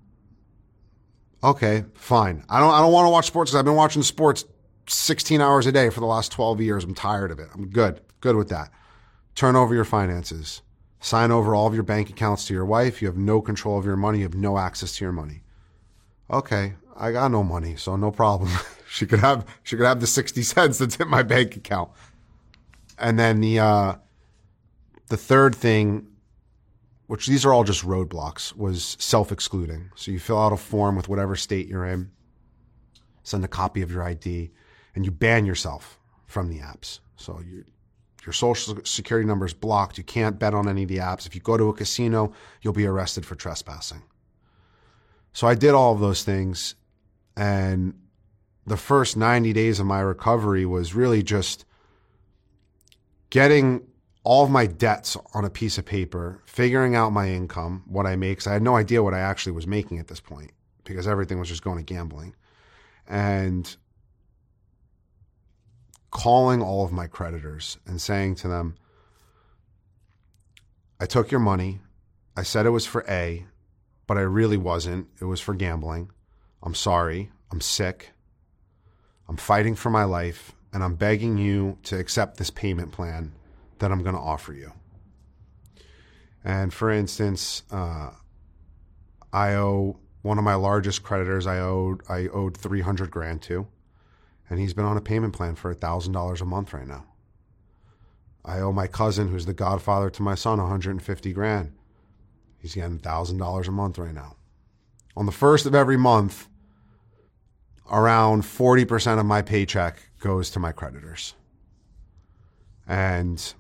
Speaker 1: Okay, fine. I don't I don't want to watch sports because I've been watching sports sixteen hours a day for the last twelve years. I'm tired of it. I'm good. Good with that. Turn over your finances. Sign over all of your bank accounts to your wife. You have no control of your money. You have no access to your money. Okay, I got no money, so no problem. she could have she could have the sixty cents that's in my bank account. And then the uh, the third thing, which these are all just roadblocks, was self-excluding. So you fill out a form with whatever state you're in, send a copy of your I D, and you ban yourself from the apps. So you Your social security number is blocked. You can't bet on any of the apps. If you go to a casino, you'll be arrested for trespassing. So I did all of those things. And the first ninety days of my recovery was really just getting all of my debts on a piece of paper, figuring out my income, what I make, because I had no idea what I actually was making at this point because everything was just going to gambling. And calling all of my creditors and saying to them, I took your money. I said it was for A, but I really wasn't. It was for gambling. I'm sorry. I'm sick. I'm fighting for my life, and I'm begging you to accept this payment plan that I'm going to offer you. And for instance, uh, I owe one of my largest creditors, I owed I owed three hundred grand to. And he's been on a payment plan for one thousand dollars a month right now. I owe my cousin, who's the godfather to my son, one hundred fifty grand. He's getting one thousand dollars a month right now. On the first of every month, around forty percent of my paycheck goes to my creditors. And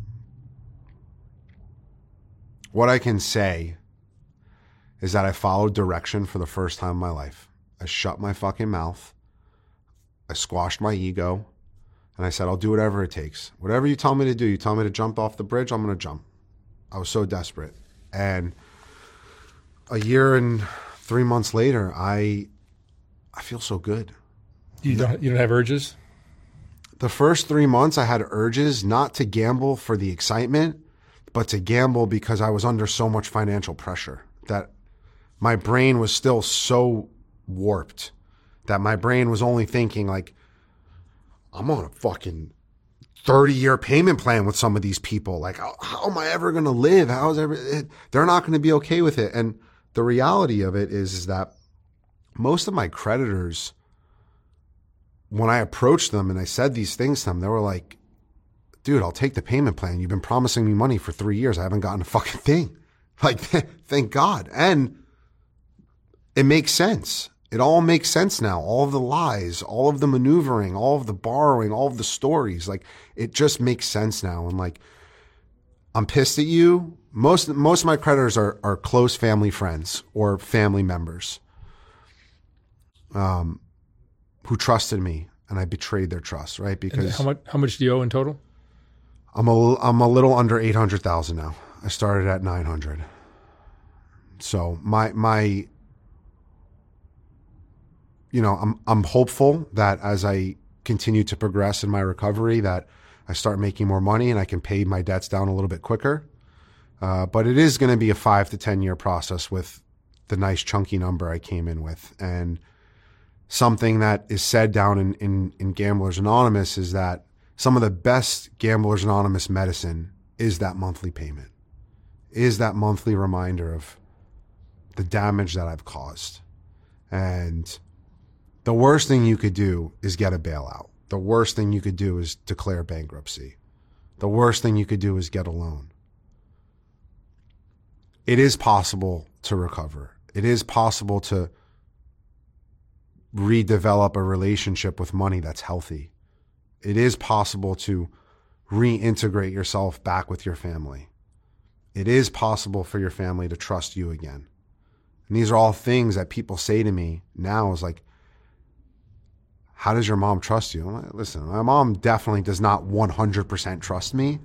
Speaker 1: what I can say is that I followed direction for the first time in my life. I shut my fucking mouth. I squashed my ego, and I said, I'll do whatever it takes. Whatever you tell me to do, you tell me to jump off the bridge, I'm going to jump. I was so desperate. And a year and three months later, I I feel so good.
Speaker 2: You don't, you don't have urges?
Speaker 1: The first three months, I had urges not to gamble for the excitement, but to gamble because I was under so much financial pressure that my brain was still so warped. That my brain was only thinking like, I'm on a fucking thirty-year payment plan with some of these people. Like, how, how am I ever going to live? How is ever? They're not going to be okay with it. And the reality of it is, is that most of my creditors, when I approached them and I said these things to them, they were like, dude, I'll take the payment plan. You've been promising me money for three years. I haven't gotten a fucking thing. Like, thank God. And it makes sense. It all makes sense now. All of the lies, all of the maneuvering, all of the borrowing, all of the stories, like it just makes sense now. And like, I'm pissed at you. Most, most of my creditors are, are close family friends or family members, um, who trusted me, and I betrayed their trust, right? Because
Speaker 2: and how much, how much do you owe in total?
Speaker 1: I'm a, I'm a little under eight hundred thousand now. I started at nine hundred. So my, my, you know, I'm I'm hopeful that as I continue to progress in my recovery, that I start making more money and I can pay my debts down a little bit quicker. Uh, but it is going to be a five to ten year process with the nice chunky number I came in with. And something that is said down in, in, in Gamblers Anonymous is that some of the best Gamblers Anonymous medicine is that monthly payment, is that monthly reminder of the damage that I've caused. And the worst thing you could do is get a bailout. The worst thing you could do is declare bankruptcy. The worst thing you could do is get a loan. It is possible to recover. It is possible to redevelop a relationship with money that's healthy. It is possible to reintegrate yourself back with your family. It is possible for your family to trust you again. And these are all things that people say to me now is like, how does your mom trust you? I'm like, listen, my mom definitely does not one hundred percent trust me,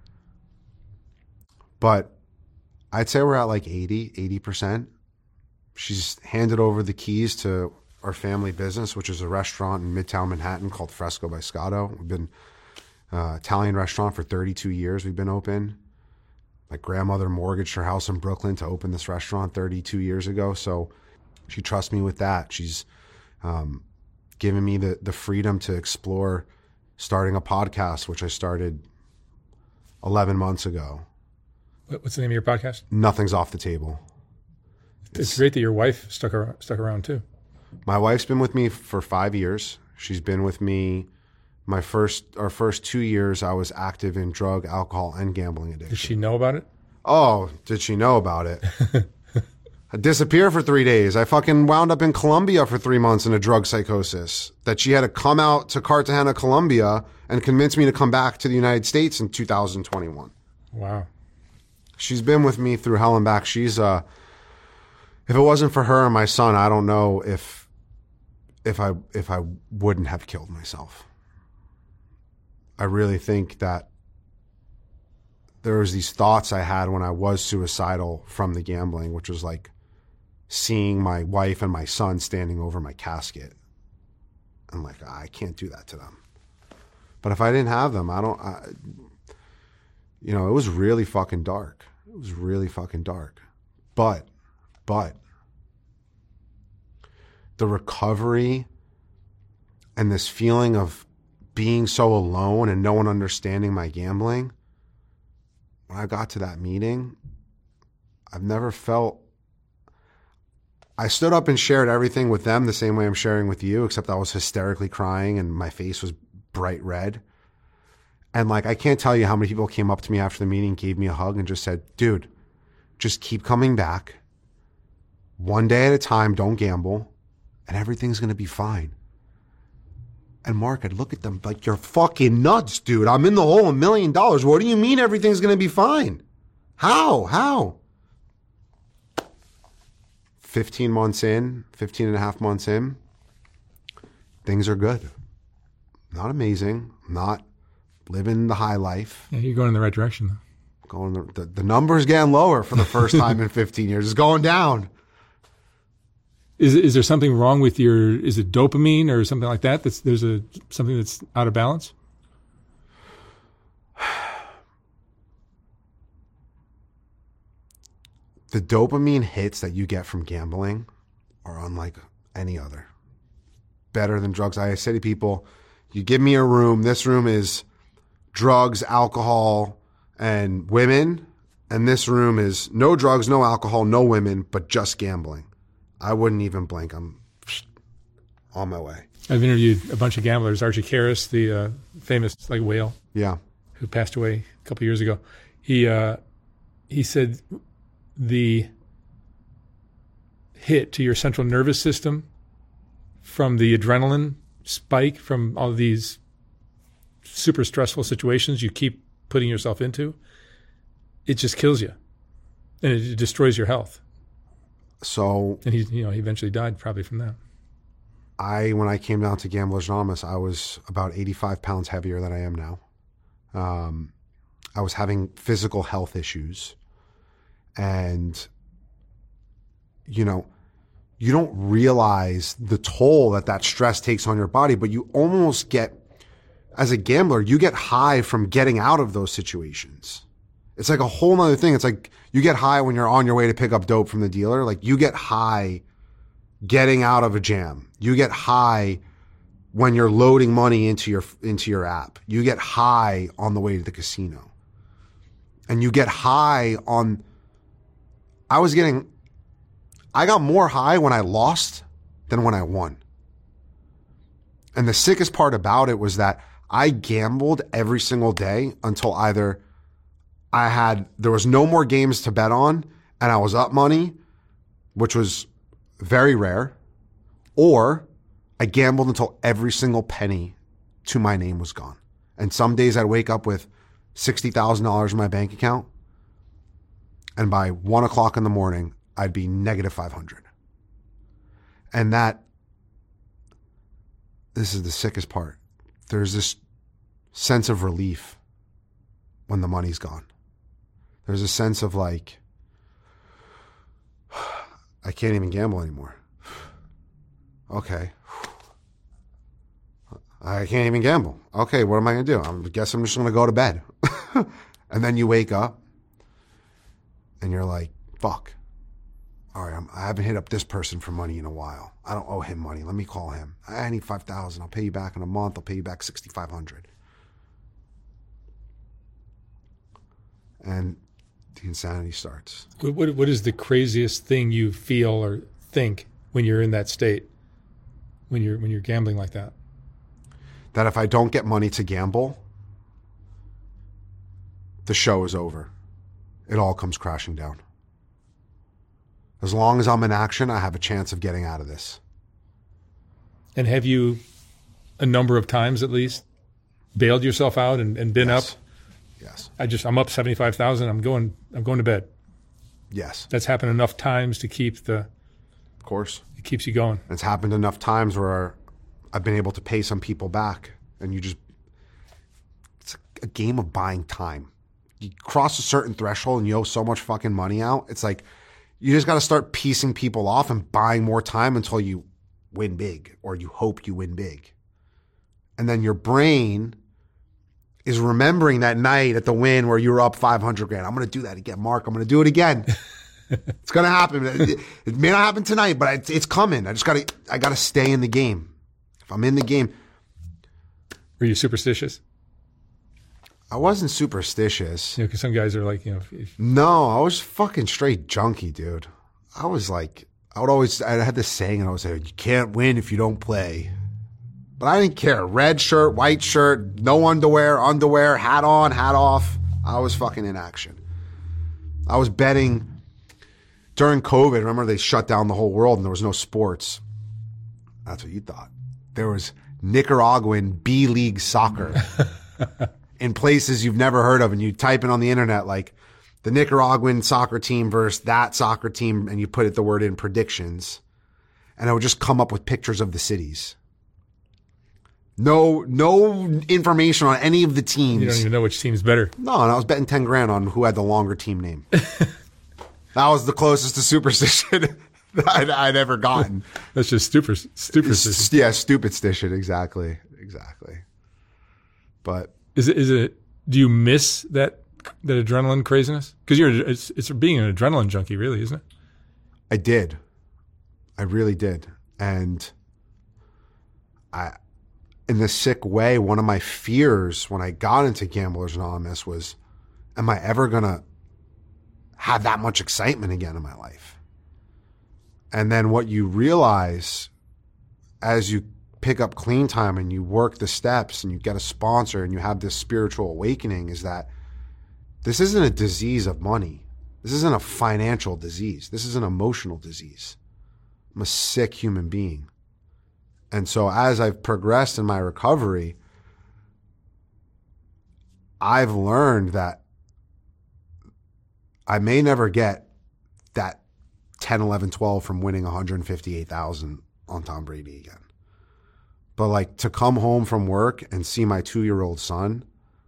Speaker 1: but I'd say we're at like eighty, eighty percent. She's handed over the keys to our family business, which is a restaurant in Midtown Manhattan called Fresco by Scotto. We've been uh, Italian restaurant for thirty-two years. We've been open. My grandmother mortgaged her house in Brooklyn to open this restaurant thirty-two years ago. So she trusts me with that. She's um, given me the, the freedom to explore starting a podcast, which I started eleven months ago.
Speaker 2: What's the name of your podcast?
Speaker 1: Nothing's Off the Table.
Speaker 2: It's, it's great that your wife stuck around, stuck around too.
Speaker 1: My wife's been with me for five years. She's been with me my first, our first two years. I was active in drug, alcohol, and gambling addiction.
Speaker 2: Did she know about it?
Speaker 1: Oh, did she know about it? I disappear for three days. I fucking wound up in Colombia for three months in a drug psychosis that she had to come out to Cartagena, Colombia and convince me to come back to the United States in two thousand twenty-one.
Speaker 2: Wow.
Speaker 1: She's been with me through hell and back. She's, uh, if it wasn't for her and my son, I don't know if, if I, if I wouldn't have killed myself. I really think that there was these thoughts I had when I was suicidal from the gambling, which was like seeing my wife and my son standing over my casket. I'm like, I can't do that to them. But if I didn't have them, I don't, I, you know, it was really fucking dark. It was really fucking dark. But, but the recovery and this feeling of being so alone and no one understanding my gambling, when I got to that meeting, I've never felt, I stood up and shared everything with them the same way I'm sharing with you, except I was hysterically crying and my face was bright red. And like, I can't tell you how many people came up to me after the meeting, gave me a hug and just said, dude, just keep coming back. One day at a time, don't gamble, and everything's going to be fine. And Mark, I'd look at them like, you're fucking nuts, dude. I'm in the hole a million dollars. What do you mean everything's going to be fine? How? How? fifteen months in, fifteen and a half months in, things are good. Not amazing. Not living the high life.
Speaker 2: Yeah, you're going in the right direction, though.
Speaker 1: Going the, the, the number's getting lower for the first time in fifteen years. It's going down.
Speaker 2: Is is there something wrong with your? Is it dopamine or something like that? That's there's a something that's out of balance.
Speaker 1: The dopamine hits that you get from gambling are unlike any other. Better than drugs. I say to people, you give me a room. This room is drugs, alcohol, and women. And this room is no drugs, no alcohol, no women, but just gambling. I wouldn't even blink. I'm on my way.
Speaker 2: I've interviewed a bunch of gamblers. Archie Karras, the uh, famous like whale,
Speaker 1: yeah,
Speaker 2: who passed away a couple of years ago. He uh, he said the hit to your central nervous system from the adrenaline spike from all these super stressful situations you keep putting yourself into, it just kills you, and it destroys your health.
Speaker 1: So,
Speaker 2: and he, you know, he eventually died probably from that.
Speaker 1: I, when I came down to Gamblers Anonymous, I was about eighty-five pounds heavier than I am now. Um, I was having physical health issues, and you know, you don't realize the toll that that stress takes on your body, but you almost get, as a gambler, you get high from getting out of those situations. It's like a whole nother thing. It's like you get high when you're on your way to pick up dope from the dealer. Like you get high getting out of a jam. You get high when you're loading money into your, into your app. You get high on the way to the casino. And you get high on, I was getting, I got more high when I lost than when I won. And the sickest part about it was that I gambled every single day until either I had, there was no more games to bet on and I was up money, which was very rare, or I gambled until every single penny to my name was gone. And some days I'd wake up with sixty thousand dollars in my bank account, and by one o'clock in the morning, I'd be negative five hundred. And that, this is the sickest part. There's this sense of relief when the money's gone. There's a sense of like, I can't even gamble anymore. Okay. I can't even gamble. Okay, what am I going to do? I guess I'm just going to go to bed. And then you wake up and you're like, fuck. All right, I'm, I haven't hit up this person for money in a while. I don't owe him money. Let me call him. I need five thousand dollars. I'll pay you back in a month. I'll pay you back six thousand five hundred dollars. And the insanity starts.
Speaker 2: What, what What is the craziest thing you feel or think when you're in that state? When you're when you're gambling like that?
Speaker 1: That if I don't get money to gamble, the show is over. It all comes crashing down. As long as I'm in action, I have a chance of getting out of this.
Speaker 2: And have you, a number of times at least, bailed yourself out and, and been
Speaker 1: Yes.
Speaker 2: up?
Speaker 1: Yes.
Speaker 2: I just I'm up seventy-five thousand. I'm going I'm going to bed.
Speaker 1: Yes.
Speaker 2: That's happened enough times to keep the
Speaker 1: Of course.
Speaker 2: it keeps you going.
Speaker 1: It's happened enough times where I've been able to pay some people back, and you just it's a game of buying time. You cross a certain threshold and you owe so much fucking money out. It's like you just got to start piecing people off and buying more time until you win big, or you hope you win big. And then your brain is remembering that night at the win where you were up five hundred grand. I'm going to do that again, Mark. I'm going to do it again. It's going to happen. It, it may not happen tonight, but it's, it's coming. I just got to, I got to stay in the game. If I'm in the game.
Speaker 2: Were you superstitious?
Speaker 1: I wasn't superstitious.
Speaker 2: You know, because some guys are like, you know, if,
Speaker 1: No, I was fucking straight junkie, dude. I was like, I would always, I had this saying, and I would say, you can't win if you don't play. But I didn't care. Red shirt, white shirt, no underwear, underwear, hat on, hat off. I was fucking in action. I was betting during COVID. Remember, they shut down the whole world and there was no sports. That's what you thought. There was Nicaraguan B-League soccer in places you've never heard of. And you type in on the internet, like, the Nicaraguan soccer team versus that soccer team, and you put it the word in predictions, and it would just come up with pictures of the cities. No, no information on any of the teams.
Speaker 2: you don't even know which team's better.
Speaker 1: No, and I was betting ten grand on who had the longer team name. That was the closest to superstition I'd, I'd ever gotten.
Speaker 2: That's just super, superstition.
Speaker 1: Yeah, stupid stition. Exactly, exactly. But
Speaker 2: Is it? Is it? Do you miss that that adrenaline craziness? Because you're it's it's being an adrenaline junkie, really, isn't it?
Speaker 1: I did. I really did. And I, in this sick way, one of my fears when I got into Gamblers Anonymous was, am I ever going to have that much excitement again in my life? And then what you realize as you pick up clean time and you work the steps and you get a sponsor and you have this spiritual awakening is that this isn't a disease of money. This isn't a financial disease. This is an emotional disease. I'm a sick human being. And so as I've progressed in my recovery, I've learned that I may never get that ten, eleven, twelve from winning one hundred fifty-eight thousand on Tom Brady again. But like to come home from work and see my two-year-old son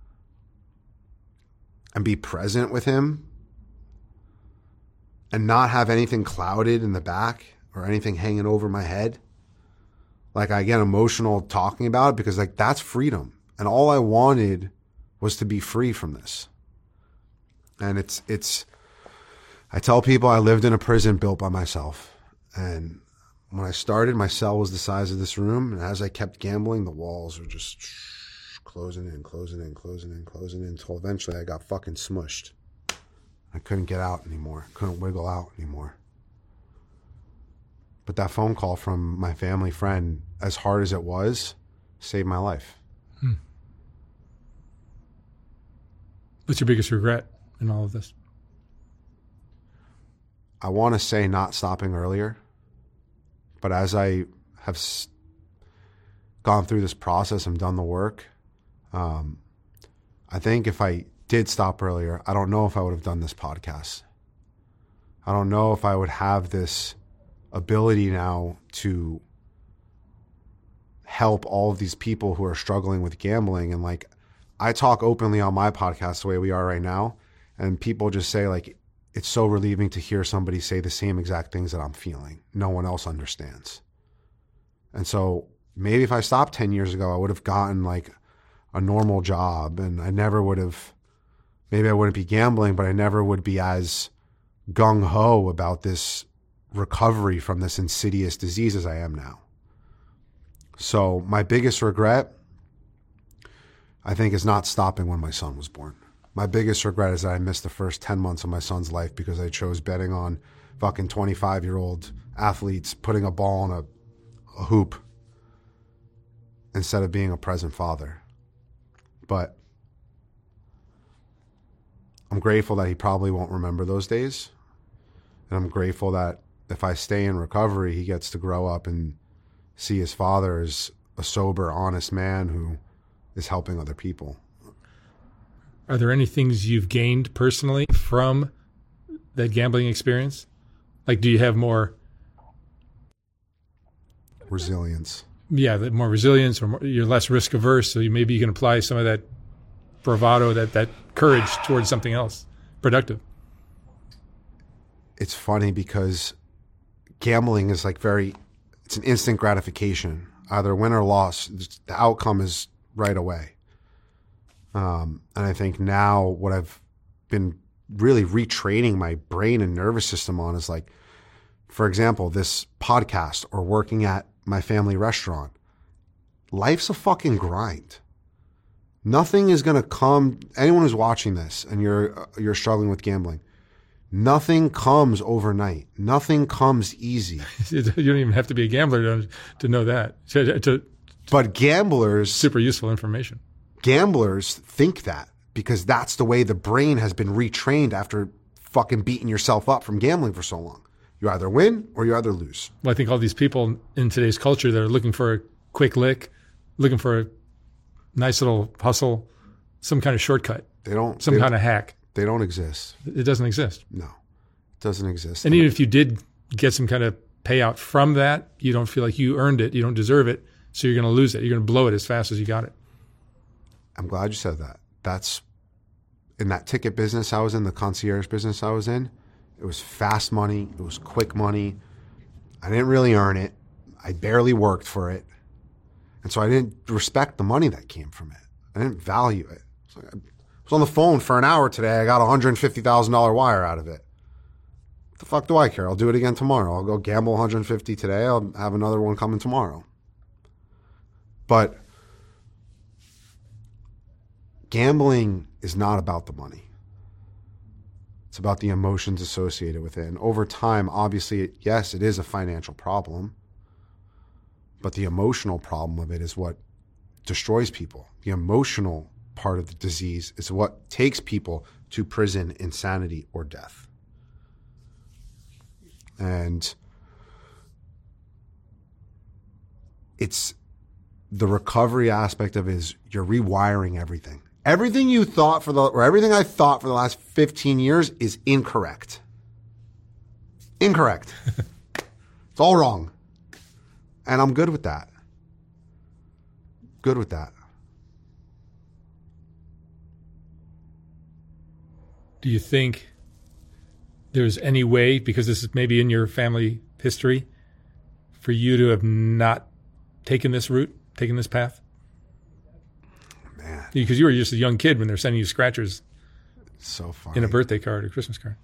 Speaker 1: and be present with him and not have anything clouded in the back or anything hanging over my head. Like I get emotional talking about it because like that's freedom. And all I wanted was to be free from this. And it's, it's, I tell people I lived in a prison built by myself. And when I started, my cell was the size of this room. And as I kept gambling, the walls were just closing in, closing in, closing in, closing in until eventually I got fucking smushed. I couldn't get out anymore. Couldn't wiggle out anymore. But that phone call from my family friend, as hard as it was, saved my life.
Speaker 2: Hmm. What's your biggest regret in all of this?
Speaker 1: I want to say not stopping earlier. But as I have s- gone through this process and done the work, um, I think if I did stop earlier, I don't know if I would have done this podcast. I don't know if I would have this ability now to help all of these people who are struggling with gambling. And like, I talk openly on my podcast the way we are right now, and people just say like, it's so relieving to hear somebody say the same exact things that I'm feeling. No one else understands. And so maybe if I stopped ten years ago, I would have gotten like a normal job and I never would have, maybe I wouldn't be gambling, but I never would be as gung-ho about this recovery from this insidious disease as I am now. So my biggest regret, I think, is not stopping when my son was born. My biggest regret is that I missed the first ten months of my son's life because I chose betting on fucking twenty-five-year-old athletes putting a ball in a, a hoop instead of being a present father. But I'm grateful that he probably won't remember those days. And I'm grateful that if I stay in recovery, he gets to grow up and see his father as a sober, honest man who is helping other people.
Speaker 2: Are there any things you've gained personally from that gambling experience? Like, do you have more
Speaker 1: resilience?
Speaker 2: Yeah, more resilience, or more, you're less risk averse, so you, maybe you can apply some of that bravado, that, that courage towards something else productive.
Speaker 1: It's funny because gambling is like very, it's an instant gratification, either win or loss. The outcome is right away. Um, and I think now what I've been really retraining my brain and nervous system on is like, for example, this podcast or working at my family restaurant. Life's a fucking grind. Nothing is going to come, anyone who's watching this and you're you're struggling with gambling, nothing comes overnight. Nothing comes easy.
Speaker 2: You don't even have to be a gambler to, to know that. To, to,
Speaker 1: but gamblers...
Speaker 2: Super useful information.
Speaker 1: Gamblers think that because that's the way the brain has been retrained after fucking beating yourself up from gambling for so long. You either win or you either lose.
Speaker 2: Well, I think all these people in today's culture that are looking for a quick lick, looking for a nice little hustle, some kind of shortcut.
Speaker 1: They don't.
Speaker 2: Some
Speaker 1: they
Speaker 2: kind
Speaker 1: don't,
Speaker 2: of hack.
Speaker 1: They don't exist.
Speaker 2: It doesn't exist.
Speaker 1: No, it doesn't exist.
Speaker 2: And even if you did get some kind of payout from that, you don't feel like you earned it. You don't deserve it. So you're going to lose it. You're going to blow it as fast as you got it.
Speaker 1: I'm glad you said that. That's in that ticket business I was in, the concierge business I was in. It was fast money. It was quick money. I didn't really earn it. I barely worked for it. And so I didn't respect the money that came from it. I didn't value it. So I was on the phone for an hour today. I got a one hundred fifty thousand dollars wire out of it. What the fuck do I care? I'll do it again tomorrow. I'll go gamble one hundred fifty today. I'll have another one coming tomorrow. But gambling is not about the money. It's about the emotions associated with it. And over time, obviously, it, yes, it is a financial problem. But the emotional problem of it is what destroys people. The emotional part of the disease is what takes people to prison, insanity, or death. And it's the recovery aspect of it is you're rewiring everything. Everything you thought for the, or everything I thought for the last fifteen years is incorrect. Incorrect. It's all wrong. And I'm good with that. Good with that.
Speaker 2: Do you think there's any way, because this is maybe in your family history, for you to have not taken this route, taken this path?
Speaker 1: Man.
Speaker 2: Because you were just a young kid when they're sending you scratchers
Speaker 1: so funny.
Speaker 2: in a birthday card or Christmas card.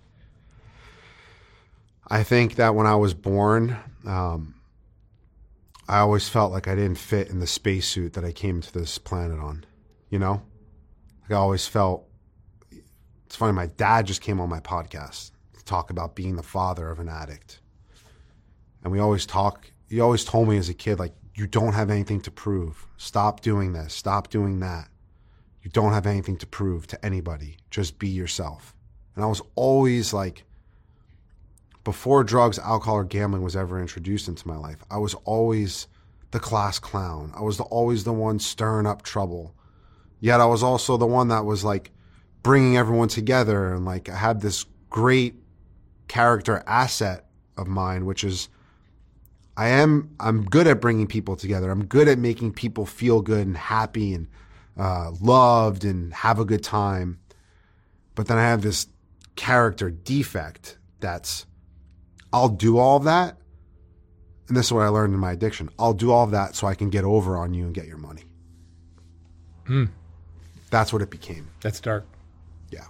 Speaker 1: I think that when I was born, um, I always felt like I didn't fit in the spacesuit that I came to this planet on. You know? Like I always felt, it's funny, my dad just came on my podcast to talk about being the father of an addict. And we always talk, he always told me as a kid, like, you don't have anything to prove. Stop doing this. Stop doing that. You don't have anything to prove to anybody. Just be yourself. And I was always like, before drugs, alcohol, or gambling was ever introduced into my life, I was always the class clown. I was the, always the one stirring up trouble. Yet I was also the one that was like bringing everyone together. And like I had this great character asset of mine, which is I am, I'm good at bringing people together. I'm good at making people feel good and happy and uh, loved and have a good time. But then I have this character defect that's, I'll do all of that. And this is what I learned in my addiction. I'll do all of that so I can get over on you and get your money.
Speaker 2: Mm.
Speaker 1: That's what it became.
Speaker 2: That's dark.
Speaker 1: Yeah.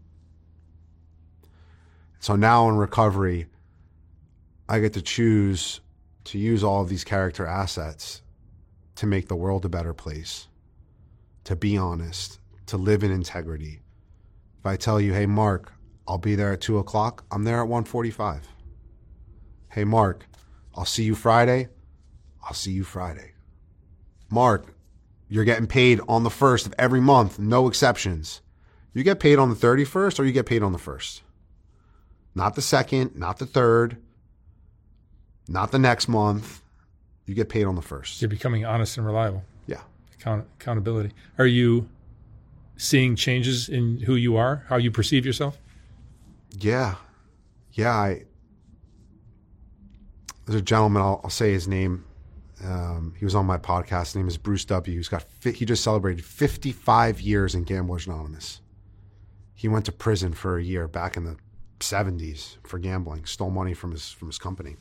Speaker 1: So now in recovery, I get to choose to use all of these character assets to make the world a better place, to be honest, to live in integrity. If I tell you, hey, Mark, I'll be there at two o'clock, I'm there at one forty-five. Hey, Mark, I'll see you Friday, I'll see you Friday. Mark, you're getting paid on the first of every month, no exceptions. You get paid on the thirty-first or you get paid on the first. Not the second, not the third, not the next month. You get paid on the first.
Speaker 2: You're becoming honest and reliable.
Speaker 1: Yeah.
Speaker 2: Account- accountability. Are you seeing changes in who you are, how you perceive yourself?
Speaker 1: Yeah. Yeah. I, there's a gentleman, I'll, I'll say his name. Um, he was on my podcast. His name is Bruce W. He's got, he just celebrated fifty-five years in Gamblers Anonymous. He went to prison for a year back in the seventies for gambling, stole money from his, from his company.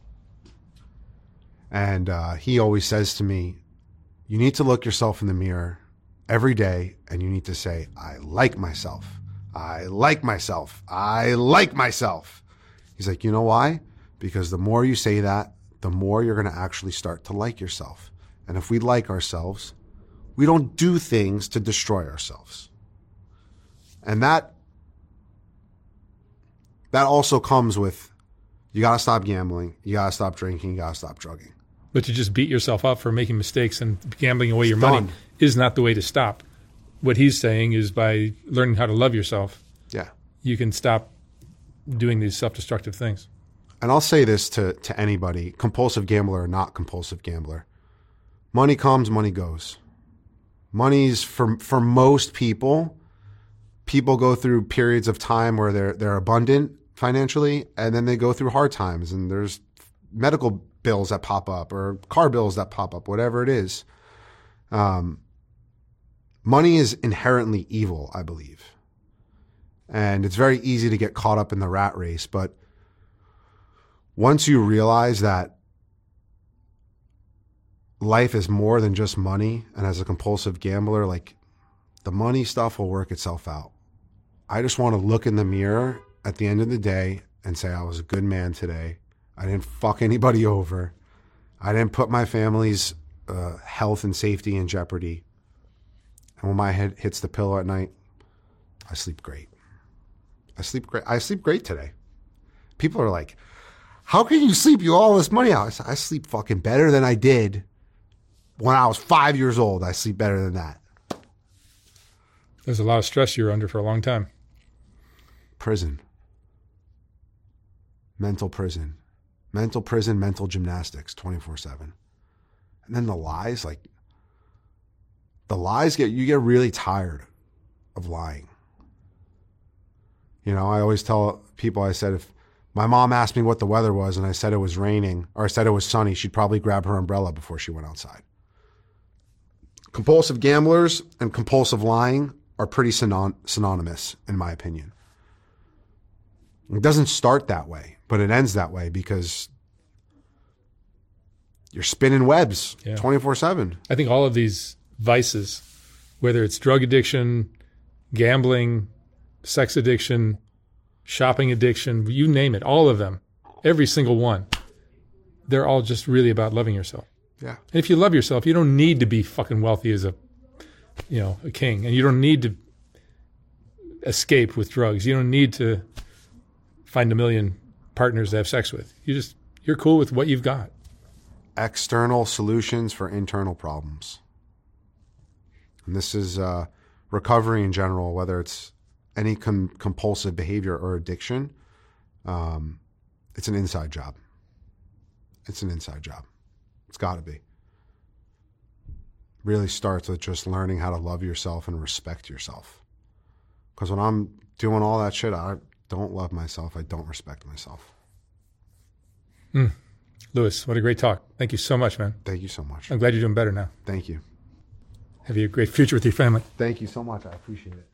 Speaker 1: And uh, he always says to me, you need to look yourself in the mirror every day and you need to say, I like myself. I like myself. I like myself. He's like, you know why? Because the more you say that, the more you're going to actually start to like yourself. And if we like ourselves, we don't do things to destroy ourselves. And that, that also comes with, you got to stop gambling. You got to stop drinking. You got to stop drugging.
Speaker 2: But to just beat yourself up for making mistakes and gambling away
Speaker 1: It's
Speaker 2: your
Speaker 1: done.
Speaker 2: money is not the way to stop. What he's saying is by learning how to love yourself,
Speaker 1: Yeah.
Speaker 2: you can stop doing these self-destructive things.
Speaker 1: And I'll say this to, to anybody, compulsive gambler or not compulsive gambler. Money comes, money goes. Money's for for most people, people go through periods of time where they're they're abundant financially, and then they go through hard times, and there's medical bills that pop up or car bills that pop up, whatever it is. Um, money is inherently evil, I believe. And it's very easy to get caught up in the rat race, but once you realize that life is more than just money, and as a compulsive gambler, like the money stuff will work itself out. I just want to look in the mirror at the end of the day and say I was a good man today. I didn't fuck anybody over. I didn't put my family's uh, health and safety in jeopardy. And when my head hits the pillow at night, I sleep great. I sleep great. I sleep great today. People are like, how can you sleep you all this money out? I said, I sleep fucking better than I did when I was five years old. I sleep better than that.
Speaker 2: There's a lot of stress you were under for a long time.
Speaker 1: Prison. Mental prison. Mental prison, mental gymnastics, twenty-four seven. And then the lies, like, the lies get, you get really tired of lying. You know, I always tell people, I said, if my mom asked me what the weather was and I said it was raining or I said it was sunny, she'd probably grab her umbrella before she went outside. Compulsive gamblers and compulsive lying are pretty synon- synonymous, in my opinion. It doesn't start that way, but it ends that way because you're spinning webs
Speaker 2: Yeah.
Speaker 1: twenty-four seven.
Speaker 2: I think all of these vices, whether it's drug addiction, gambling, sex addiction, shopping addiction, you name it, all of them, every single one, they're all just really about loving yourself.
Speaker 1: Yeah.
Speaker 2: And if you love yourself, you don't need to be fucking wealthy as a, you know, a king, and you don't need to escape with drugs. You don't need to find a million partners to have sex with. You just, you're cool with what you've got.
Speaker 1: External solutions for internal problems. And this is uh, recovery in general, whether it's any com- compulsive behavior or addiction. Um, it's an inside job. It's an inside job. It's got to be. Really starts with just learning how to love yourself and respect yourself. Because when I'm doing all that shit, I don't love myself. I don't respect myself.
Speaker 2: Mm. Louis, what a great talk. Thank you so much, man.
Speaker 1: Thank you so much.
Speaker 2: I'm glad you're doing better now.
Speaker 1: Thank you.
Speaker 2: Have you a great future with your family.
Speaker 1: Thank you so much. I appreciate it.